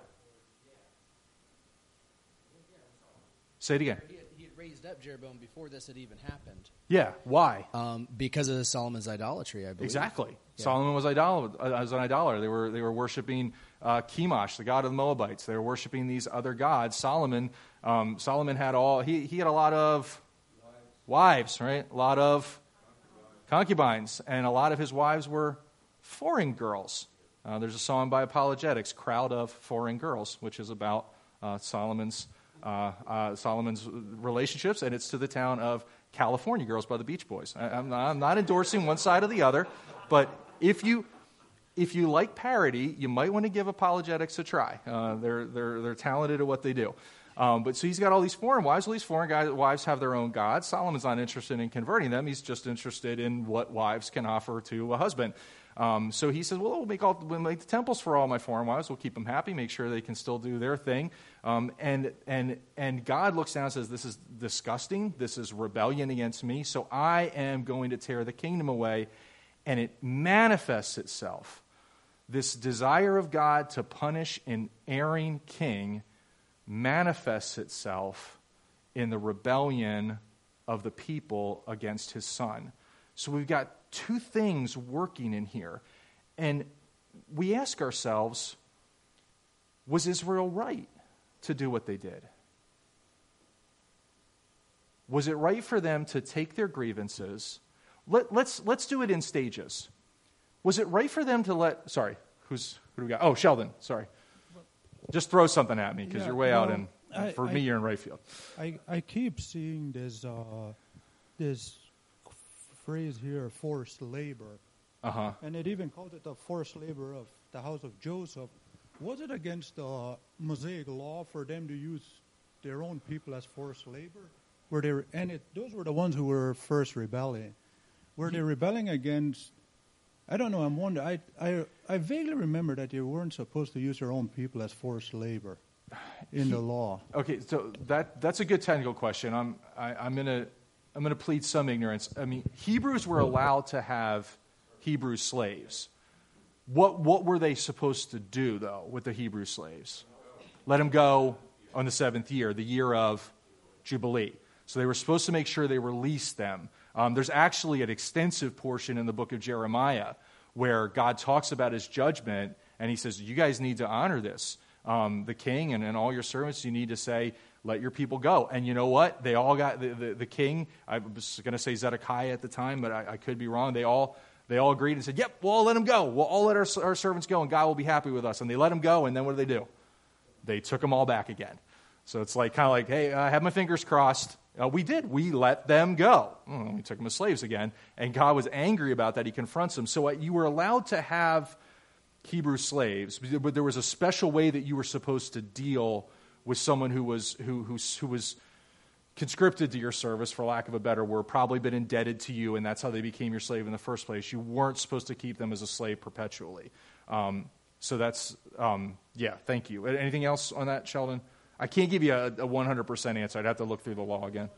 Say it again. He had, he had raised up Jeroboam before this had even happened. Yeah. Why? Um, because of Solomon's idolatry, I believe. Exactly. Yeah. Solomon was idol- as an idolater. They were they were worshiping uh, Chemosh, the god of the Moabites. They were worshiping these other gods. Solomon um, Solomon had all he he had a lot of wives, right? A lot of concubines, and a lot of his wives were foreign girls. Uh, there's a song by Apologetics, "Crowd of Foreign Girls," which is about uh, Solomon's uh, uh, Solomon's relationships, and it's to the town of California Girls by the Beach Boys. I, I'm, not, I'm not endorsing one side or the other, but if you if you like parody, you might want to give Apologetics a try. Uh, they're they're they're talented at what they do. Um, but so he's got all these foreign wives. Well, these foreign guys, wives have their own gods. Solomon's not interested in converting them. He's just interested in what wives can offer to a husband. Um, so he says, well, we'll make, all, we'll make the temples for all my foreign wives. We'll keep them happy, make sure they can still do their thing. Um, and, and, and God looks down and says, this is disgusting. This is rebellion against me. So I am going to tear the kingdom away. And it manifests itself. This desire of God to punish an erring king manifests itself in the rebellion of the people against his son. So we've got two things working in here. And we ask ourselves, was Israel right to do what they did? Was it right for them to take their grievances? Let, let's, let's do it in stages. Was it right for them to let... Sorry, who's, who do we got? Oh, Sheldon, sorry. Just throw something at me because Yeah, you're way out well, in... I- For I- me, you're in right field. I, I keep seeing this uh, this phrase here, forced labor. Uh-huh. And it even called it the forced labor of the house of Joseph. Was it against the Mosaic law for them to use their own people as forced labor? Were they, and it, those were the ones who were first rebelling. Were they rebelling against, I don't know, I'm wondering, I, I, I vaguely remember that they weren't supposed to use their own people as forced labor in the law. Okay, so that that's a good technical question. I'm I, I'm gonna I'm gonna plead some ignorance. I mean, Hebrews were allowed to have Hebrew slaves. What what were they supposed to do though with the Hebrew slaves? Let them go on the seventh year, the year of Jubilee. So they were supposed to make sure they released them. Um, there's actually an extensive portion in the book of Jeremiah where God talks about his judgment, and he says, you guys need to honor this. Um, the king and, and all your servants, you need to say, let your people go. And you know what? They all got, the, the, the king, I was going to say Zedekiah at the time, but I, I could be wrong. They all they all agreed and said, yep, we'll all let them go. We'll all let our, our servants go, and God will be happy with us. And they let them go, and then what did they do? They took them all back again. So it's like kind of like, hey, I have my fingers crossed. Uh, we did. We let them go. Oh, we took them as slaves again. And God was angry about that. He confronts them. So uh, you were allowed to have Hebrew slaves, but there was a special way that you were supposed to deal with someone who was who who, who was conscripted to your service, for lack of a better word, probably been indebted to you, and that's how they became your slave in the first place. You weren't supposed to keep them as a slave perpetually. Um, so that's, um, yeah, thank you. Anything else on that, Sheldon? I can't give you a, a one hundred percent answer. I'd have to look through the law again.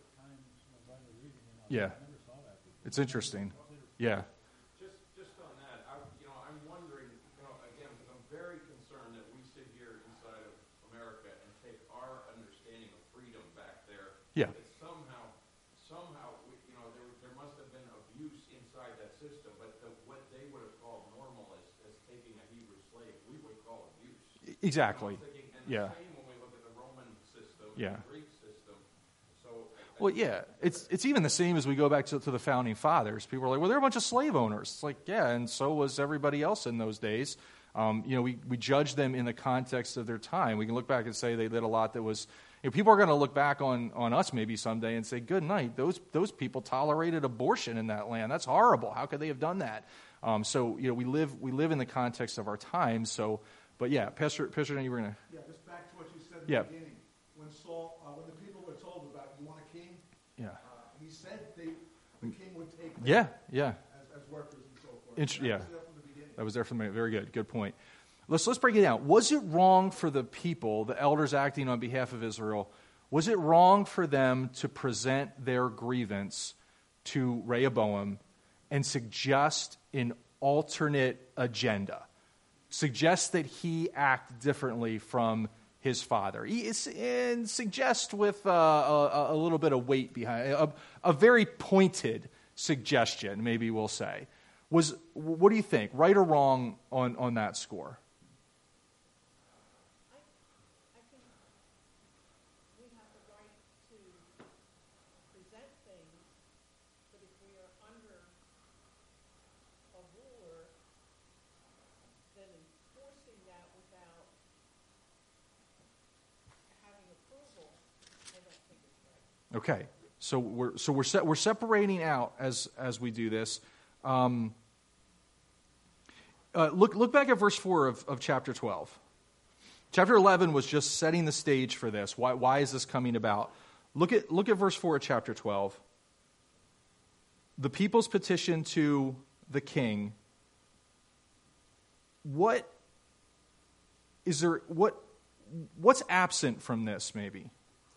Yeah. It's interesting. Yeah. Just, just on that, I, you know, I'm wondering, you know, again, because I'm very concerned that we sit here inside of America and take our understanding of freedom back there. Yeah. That somehow, somehow, we, you know, there, there must have been abuse inside that system, but the, what they would have called normal as, as taking a Hebrew slave, we would call abuse. Exactly. You know, thinking, and Yeah. the same when we look at the Roman system, Yeah. the Greek system. So, I- Well, yeah, it's it's even the same as we go back to, to the founding fathers. People are like, well, they're a bunch of slave owners. It's like, yeah, and so was everybody else in those days. Um, you know, we, we judge them in the context of their time. We can look back and say they did a lot that was, you know, people are going to look back on, on us maybe someday and say, good night, those those people tolerated abortion in that land. That's horrible. How could they have done that? Um, so, you know, we live we live in the context of our time. So, but yeah, Pastor, Pastor, you were going to... Yeah, just back to what you said at Yeah. the beginning. When Saul, uh, when the people were told about, you want a king? Yeah. Uh, he said they, the king would take them Yeah, yeah. as, as workers and so forth. Int- That yeah. was there from the beginning. That was there from the very good. Good point. Let's let's break it down. Was it wrong for the people, the elders acting on behalf of Israel, was it wrong for them to present their grievance to Rehoboam and suggest an alternate agenda? Suggest that he act differently from his father, he is, and suggest with uh, a, a little bit of weight behind a, a very pointed suggestion, maybe we'll say. Was what do you think, right or wrong on, on that score? I, I think we have the right to present things, but if we are under a ruler, then enforcing that without having approval, I don't think it's right. Okay, so we're so we're se- we're separating out as as we do this. Um, uh, look look back at verse four of, of chapter twelve. Chapter eleven was just setting the stage for this. Why why is this coming about? Look at look at verse four of chapter twelve. The people's petition to the king. What is there? What what's absent from this? Maybe.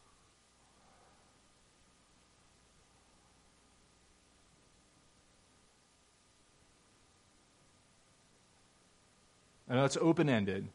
I know it's open-ended.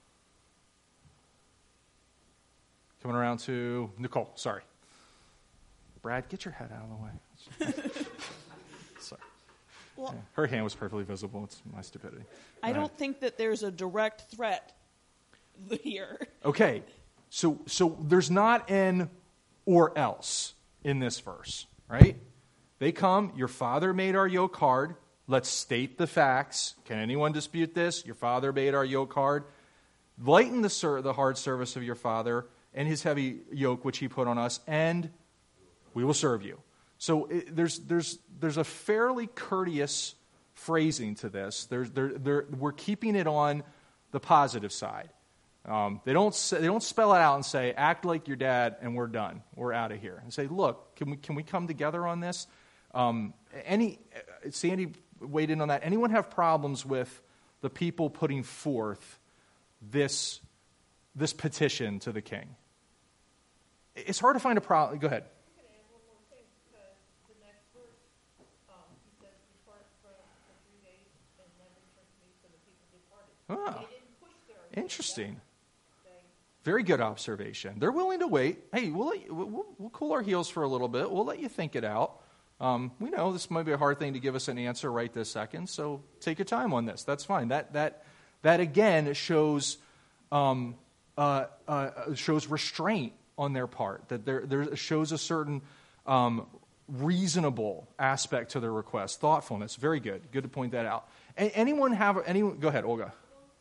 Coming around to Nicole, sorry. Brad, get your head out of the way. Sorry. Well, Yeah, her hand was perfectly visible. It's my stupidity. I Go don't ahead. think that there's a direct threat here. Okay, so so there's not an or else in this verse, right? They come, your father made our yoke hard. Let's state the facts. Can anyone dispute this? Your father made our yoke hard. Lighten the, ser- the hard service of your father and his heavy yoke which he put on us, and we will serve you. So it, there's there's there's a fairly courteous phrasing to this. There's, they're, they're, we're keeping it on the positive side. Um, they don't say, they don't spell it out and say, act like your dad and we're done. We're out of here. And say, look, can we can we come together on this? Um, any Sandy weighed in on that. Anyone have problems with the people putting forth this this petition to the king? It's hard to find a problem. Go ahead. I'm going to add one more thing, because the next verse, um, he says, depart for, for three days and then return to me, so the people departed. Ah, They didn't push their interesting. They, Very good observation. They're willing to wait. Hey, we'll, let you, we'll, we'll cool our heels for a little bit. We'll let you think it out. Um, we know this might be a hard thing to give us an answer right this second, so take your time on this. That's fine. That that that again shows um, uh, uh, shows restraint on their part. That there there shows a certain um, reasonable aspect to their request, thoughtfulness. Very good. Good to point that out. A- anyone have anyone? Go ahead, Olga.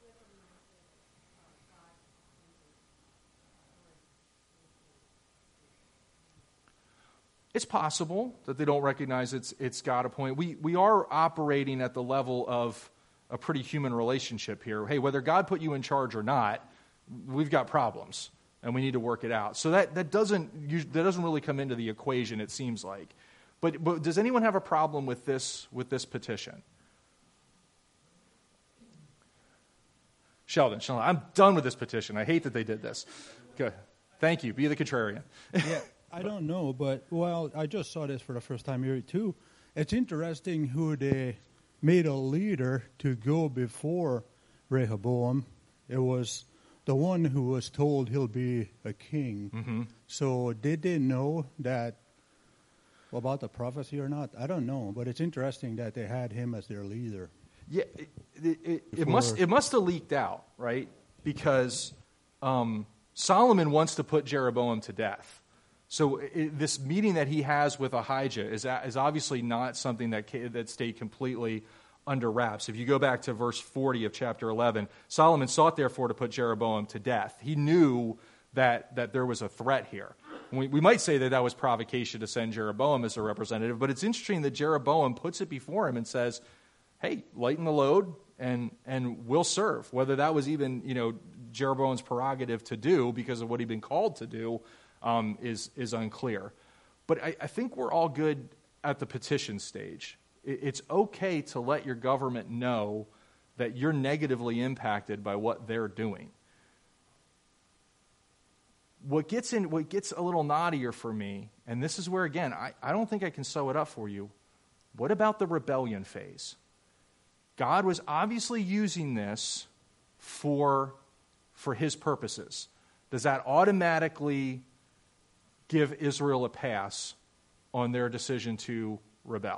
It's possible that they don't recognize it's it's God appointed. We we are operating at the level of a pretty human relationship here. Hey, whether God put you in charge or not, we've got problems and we need to work it out. So that that doesn't that doesn't really come into the equation, it seems like. But but does anyone have a problem with this with this petition? Sheldon, Sheldon, I'm done with this petition. I hate that they did this. Good. Thank you. Be the contrarian. Yeah, I don't know, but, well, I just saw this for the first time here, too. It's interesting who they made a leader to go before Rehoboam. It was the one who was told he'll be a king. Mm-hmm. So did they know that about the prophecy or not? I don't know, but it's interesting that they had him as their leader. Yeah, it, it, it, it must it must have leaked out, right? Because um, Solomon wants to put Jeroboam to death. So it, this meeting that he has with Ahijah is is obviously not something that that stayed completely under wraps. If you go back to verse forty of chapter eleven, Solomon sought therefore to put Jeroboam to death. He knew that that there was a threat here. We, we might say that that was provocation to send Jeroboam as a representative, but it's interesting that Jeroboam puts it before him and says, hey, lighten the load and and we'll serve. Whether that was even, you know, Jeroboam's prerogative to do because of what he'd been called to do um, is is unclear. But I, I think we're all good at the petition stage. It, it's okay to let your government know that you're negatively impacted by what they're doing. What gets in, what gets a little knottier for me, and this is where, again, I, I don't think I can sew it up for you. What about the rebellion phase? God was obviously using this for, for his purposes. Does that automatically give Israel a pass on their decision to rebel?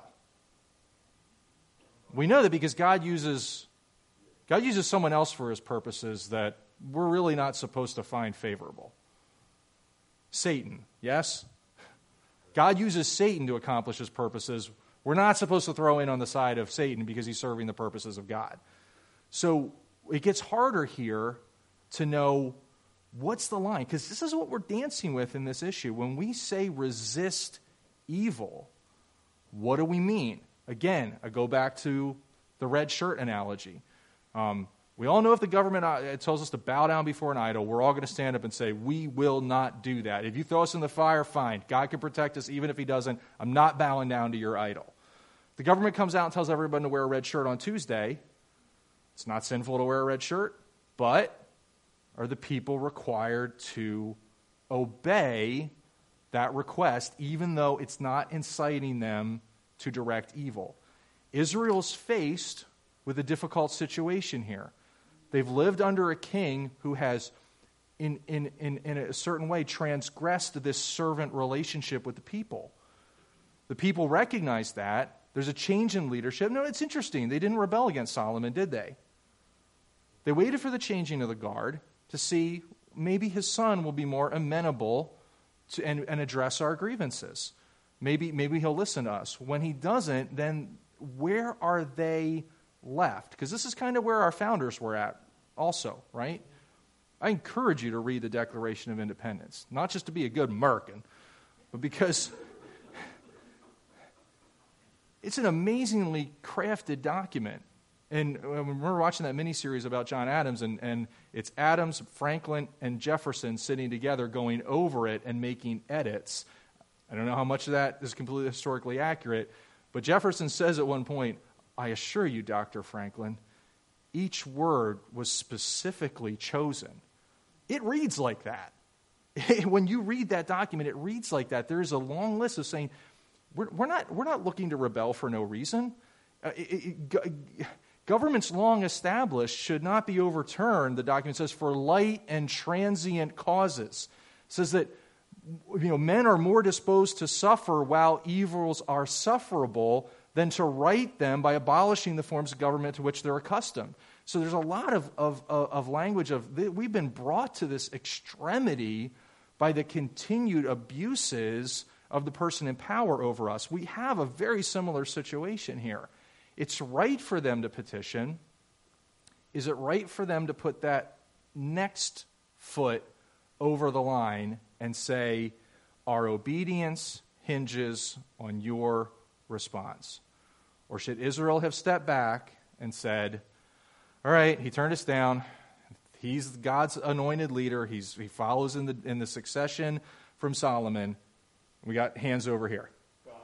We know that because God uses God uses someone else for his purposes that we're really not supposed to find favorable. Satan, yes? God uses Satan to accomplish his purposes. We're not supposed to throw in on the side of Satan because he's serving the purposes of God. So it gets harder here to know what's the line, because this is what we're dancing with in this issue. When we say resist evil, what do we mean? Again, I go back to the red shirt analogy. Um, we all know if the government uh, tells us to bow down before an idol, we're all going to stand up and say, we will not do that. If you throw us in the fire, fine. God can protect us even if he doesn't. I'm not bowing down to your idol. The government comes out and tells everyone to wear a red shirt on Tuesday. It's not sinful to wear a red shirt, but are the people required to obey that request even though it's not inciting them to direct evil? Israel's faced with a difficult situation here. They've lived under a king who has, in, in, in, in a certain way, transgressed this servant relationship with the people. The people recognize that. There's a change in leadership. No, it's interesting. They didn't rebel against Solomon, did they? They waited for the changing of the guard to see maybe his son will be more amenable to, and, and address our grievances. Maybe, maybe he'll listen to us. When he doesn't, then where are they left? Because this is kind of where our founders were at also, right? I encourage you to read the Declaration of Independence, not just to be a good American, but because It's an amazingly crafted document. And I remember watching that miniseries about John Adams, and, and it's Adams, Franklin, and Jefferson sitting together going over it and making edits. I don't know how much of that is completely historically accurate, but Jefferson says at one point, I assure you, Doctor Franklin, each word was specifically chosen. It reads like that. When you read that document, it reads like that. There's a long list of saying, we're, we're, not, we're not looking to rebel for no reason. Uh, it, it, governments long established should not be overturned. The document says, for light and transient causes. It says that you know, men are more disposed to suffer while evils are sufferable than to right them by abolishing the forms of government to which they're accustomed. So there's a lot of, of, of language of, we've been brought to this extremity by the continued abuses of the person in power over us. We have a very similar situation here. It's right for them to petition. Is it right for them to put that next foot over the line and say, our obedience hinges on your response? Or should Israel have stepped back and said, all right, he turned us down. He's God's anointed leader. He's, he follows in the, in the succession from Solomon. We got hands over here. Well,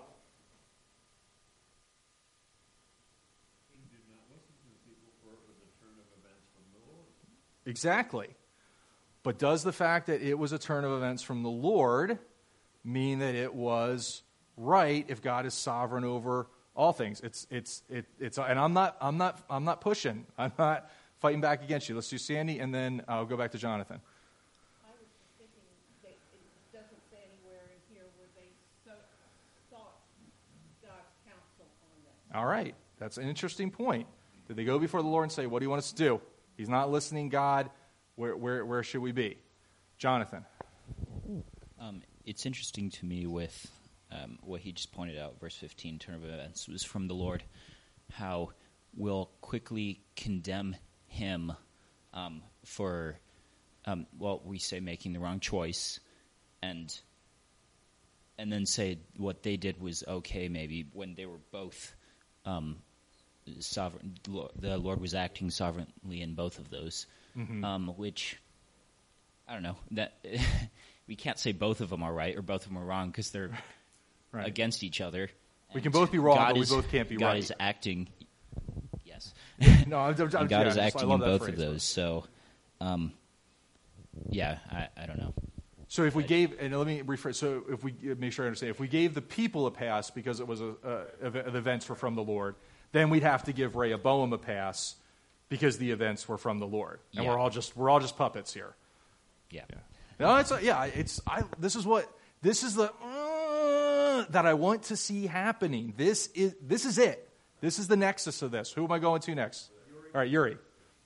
he did not listen to the people, for it was a turn of events from the Lord. Exactly. But does the fact that it was a turn of events from the Lord mean that it was right if God is sovereign over all things? It's it's it, it's and I'm not I'm not I'm not pushing. I'm not fighting back against you. Let's do Sandy, and then I'll go back to Jonathan. I was just thinking that it doesn't say anywhere in here where they so, sought God's counsel on that. All right, that's an interesting point. Did they go before the Lord and say, "What do you want us to do?" He's not listening, God. Where where where should we be? Jonathan. Um, it's interesting to me with um, what he just pointed out, verse fifteen, turn of events was from the Lord, how we'll quickly condemn him um, for, um, well, we say making the wrong choice, and and then say what they did was okay maybe when they were both um, sovereign. The Lord was acting sovereignly in both of those. Mm-hmm. Um, which, I don't know, that we can't say both of them are right or both of them are wrong because they're right. against each other. We can both be wrong, God but is, we both can't be God right. God is acting, yes. no, I'm, I'm, I'm, God yeah, is acting in both phrase. of those, so, um, yeah, I, I don't know. So if we gave, and let me rephrase, so if we, make sure I understand, if we gave the people a pass because it was a, a, the events were from the Lord, then we'd have to give Rehoboam a pass because the events were from the Lord, and yeah. we're all just we're all just puppets here. Yeah. yeah. No, it's a, yeah. It's I. This is what this is the uh, that I want to see happening. This is this is it. This is the nexus of this. Who am I going to next? Yuri. All right, Yuri. Uh,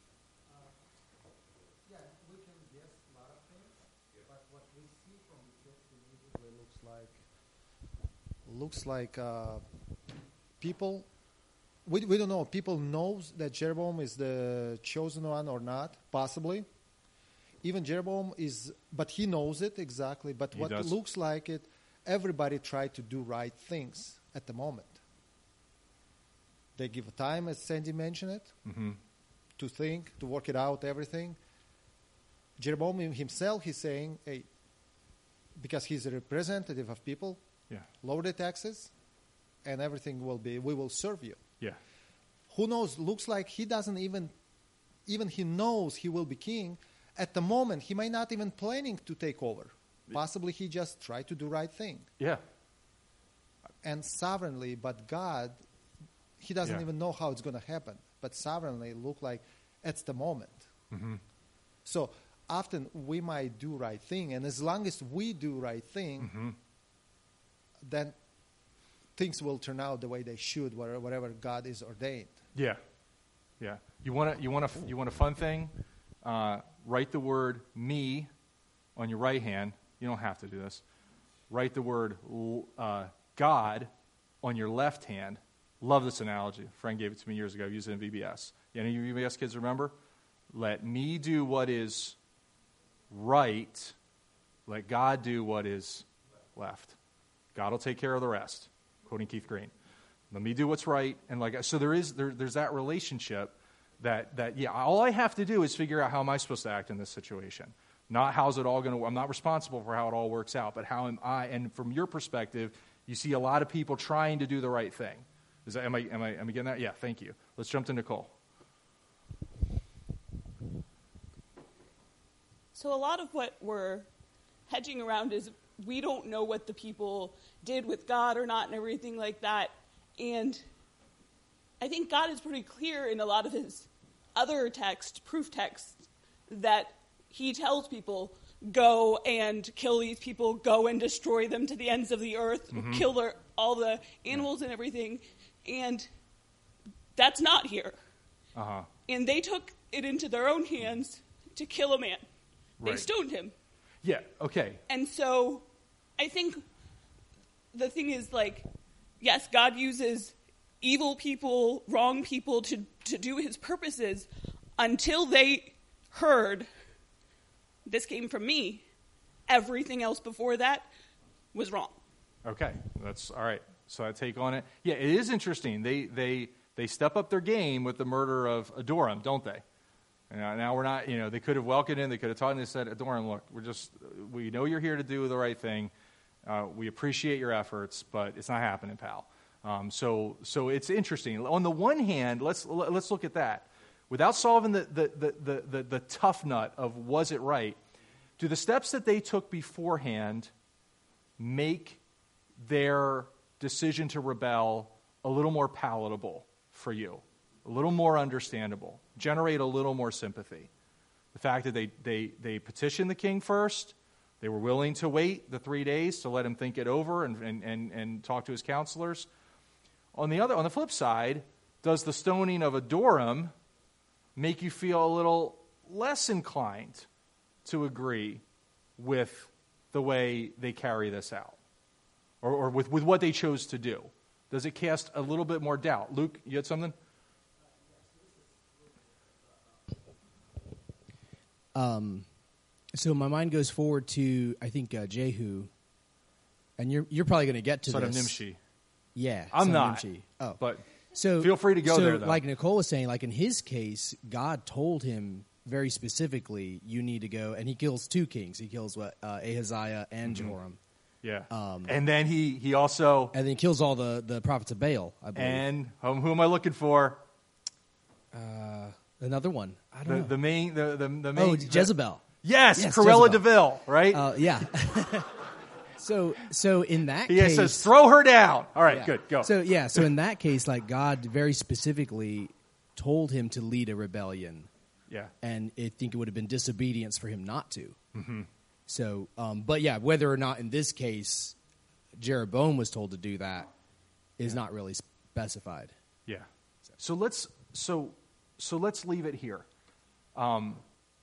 yeah, we can guess a lot of things, but what we see from the text immediately looks like looks like uh, people. We, we don't know. People knows that Jeroboam is the chosen one or not, possibly. Even Jeroboam is, but he knows it exactly. But he what does. looks like it, everybody tried to do right things at the moment. They give time, as Sandy mentioned it, mm-hmm. to think, to work it out, everything. Jeroboam himself, he's saying, hey, because he's a representative of people, yeah. lower the taxes, and everything will be, we will serve you. Yeah. Who knows? Looks like he doesn't even, even he knows he will be king. At the moment, he might not even planning to take over. Possibly he just tried to do right thing. Yeah. And sovereignly, but God, he doesn't yeah. even know how it's going to happen. But sovereignly, look like it's the moment. Mm-hmm. So often we might do right thing, and as long as we do right thing, mm-hmm. then things will turn out the way they should, whatever God is ordained. Yeah, yeah. You want to you want to you want a fun thing? Uh, write the word "me" on your right hand. You don't have to do this. Write the word uh, "God" on your left hand. Love this analogy. A friend gave it to me years ago. I used it in V B S. Any of you V B S kids remember? Let me do what is right. Let God do what is left. God will take care of the rest. Quoting Keith Green. Let me do what's right. And like, so there is, there, there's that relationship that, that, yeah, all I have to do is figure out how am I supposed to act in this situation. Not how's it all going to, I'm not responsible for how it all works out, but how am I, and from your perspective, you see a lot of people trying to do the right thing. Is that, am I, am I, am I getting that? Yeah, thank you. Let's jump to Nicole. So a lot of what we're hedging around is we don't know what the people did with God or not and everything like that. And I think God is pretty clear in a lot of his other text, proof texts, that he tells people, go and kill these people, go and destroy them to the ends of the earth, mm-hmm. kill their, all the animals and everything. And that's not here. Uh-huh. And they took it into their own hands to kill a man. They Right. stoned him. Yeah, okay. And so I think the thing is, like, yes, God uses evil people, wrong people to, to do his purposes until they heard, this came from me. Everything else before that was wrong. Okay, that's all right. So I take on it. Yeah, it is interesting. They they they step up their game with the murder of Adoram, don't they? And now, now we're not, you know, they could have welcomed in, they could have taught, and they said, Adoram, look, we're just, we know you're here to do the right thing. Uh, we appreciate your efforts, but it's not happening, pal. Um, so so it's interesting. On the one hand, let's let's look at that. Without solving the the, the, the, the the tough nut of was it right, do the steps that they took beforehand make their decision to rebel a little more palatable for you, a little more understandable, generate a little more sympathy? The fact that they, they, they petitioned the king first, they were willing to wait the three days to let him think it over and, and, and, and talk to his counselors. On the other, on the flip side, does the stoning of Adoram make you feel a little less inclined to agree with the way they carry this out? Or, or with, with what they chose to do? Does it cast a little bit more doubt? Luke, you had something? Um, so my mind goes forward to, I think, uh, Jehu. And you're you're probably going to get to Son this. of Nimshi. Yeah. I'm son not. Of Nimshi. Oh. But so, feel free to go so there, though. Like Nicole was saying, like in his case, God told him very specifically, you need to go. And he kills two kings. He kills what uh, Ahaziah and Mm-hmm. Joram. Yeah. Um, and then he, he also... And then he kills all the, the prophets of Baal, I believe. And um, who am I looking for? Uh, another one. I don't The, know. the main... The, the, the main oh, Jezebel. Yes, Yes, Cruella Jezebel. DeVille, right? Uh, yeah. so so in that he case... says, throw her down. All right, yeah. good, go. So, yeah, so in that case, like, God very specifically told him to lead a rebellion. Yeah. And I think it would have been disobedience for him not to. Mm-hmm. So, um, but yeah, whether or not in this case Jeroboam was told to do that is Yeah. not really specified. Yeah. So let's so so let's leave it here. Um,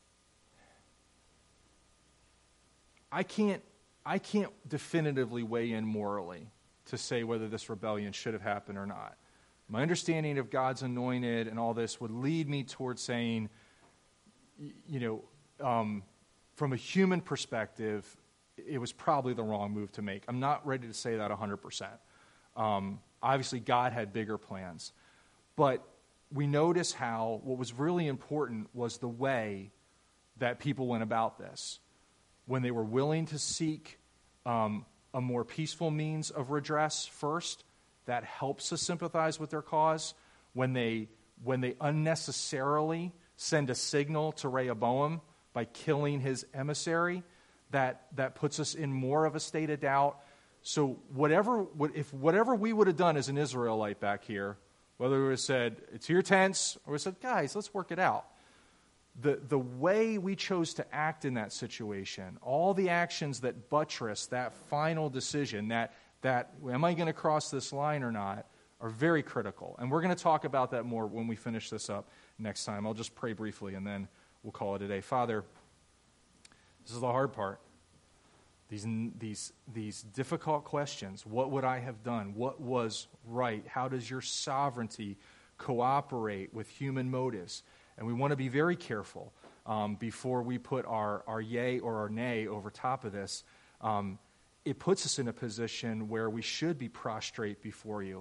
I can't I can't definitively weigh in morally to say whether this rebellion should have happened or not. My understanding of God's anointed and all this would lead me towards saying, y- you know, um, from a human perspective, it was probably the wrong move to make. I'm not ready to say that one hundred percent. Um, obviously, God had bigger plans. But we notice how what was really important was the way that people went about this. When they were willing to seek um, a more peaceful means of redress first, that helps us sympathize with their cause. When they, when they unnecessarily send a signal to Rehoboam by killing his emissary, that, that puts us in more of a state of doubt. So whatever, if whatever we would have done as an Israelite back here, whether we would have said, it's your tents, or we said, guys, let's work it out. The, the way we chose to act in that situation, all the actions that buttress that final decision, that, that am I going to cross this line or not, are very critical. And we're going to talk about that more when we finish this up next time. I'll just pray briefly, and then we'll call it a day. Father, this is the hard part. These, these, these difficult questions. What would I have done? What was right? How does your sovereignty cooperate with human motives? And we want to be very careful um, before we put our, our yay or our nay over top of this. Um, it puts us in a position where we should be prostrate before you.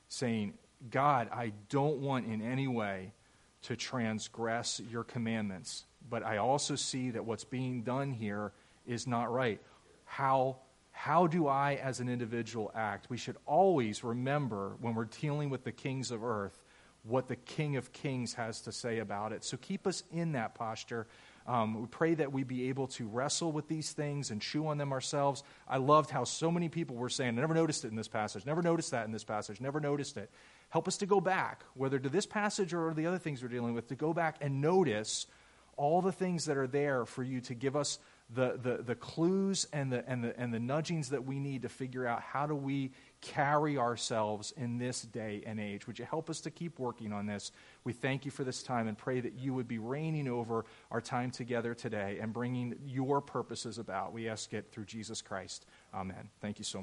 saying, God, I don't want in any way to transgress your commandments, but I also see that what's being done here is not right. How, how do I, as an individual, act? We should always remember when we're dealing with the kings of earth what the King of Kings has to say about it. So keep us in that posture. Um, we pray that we be able to wrestle with these things and chew on them ourselves. I loved how so many people were saying, I never noticed it in this passage, never noticed that in this passage, never noticed it. Help us to go back, whether to this passage or the other things we're dealing with, to go back and notice all the things that are there for you to give us the, the, the clues and the, and, the, and the nudgings that we need to figure out how do we carry ourselves in this day and age. Would you help us to keep working on this? We thank you for this time and pray that you would be reigning over our time together today and bringing your purposes about. We ask it through Jesus Christ. Amen. Thank you so much.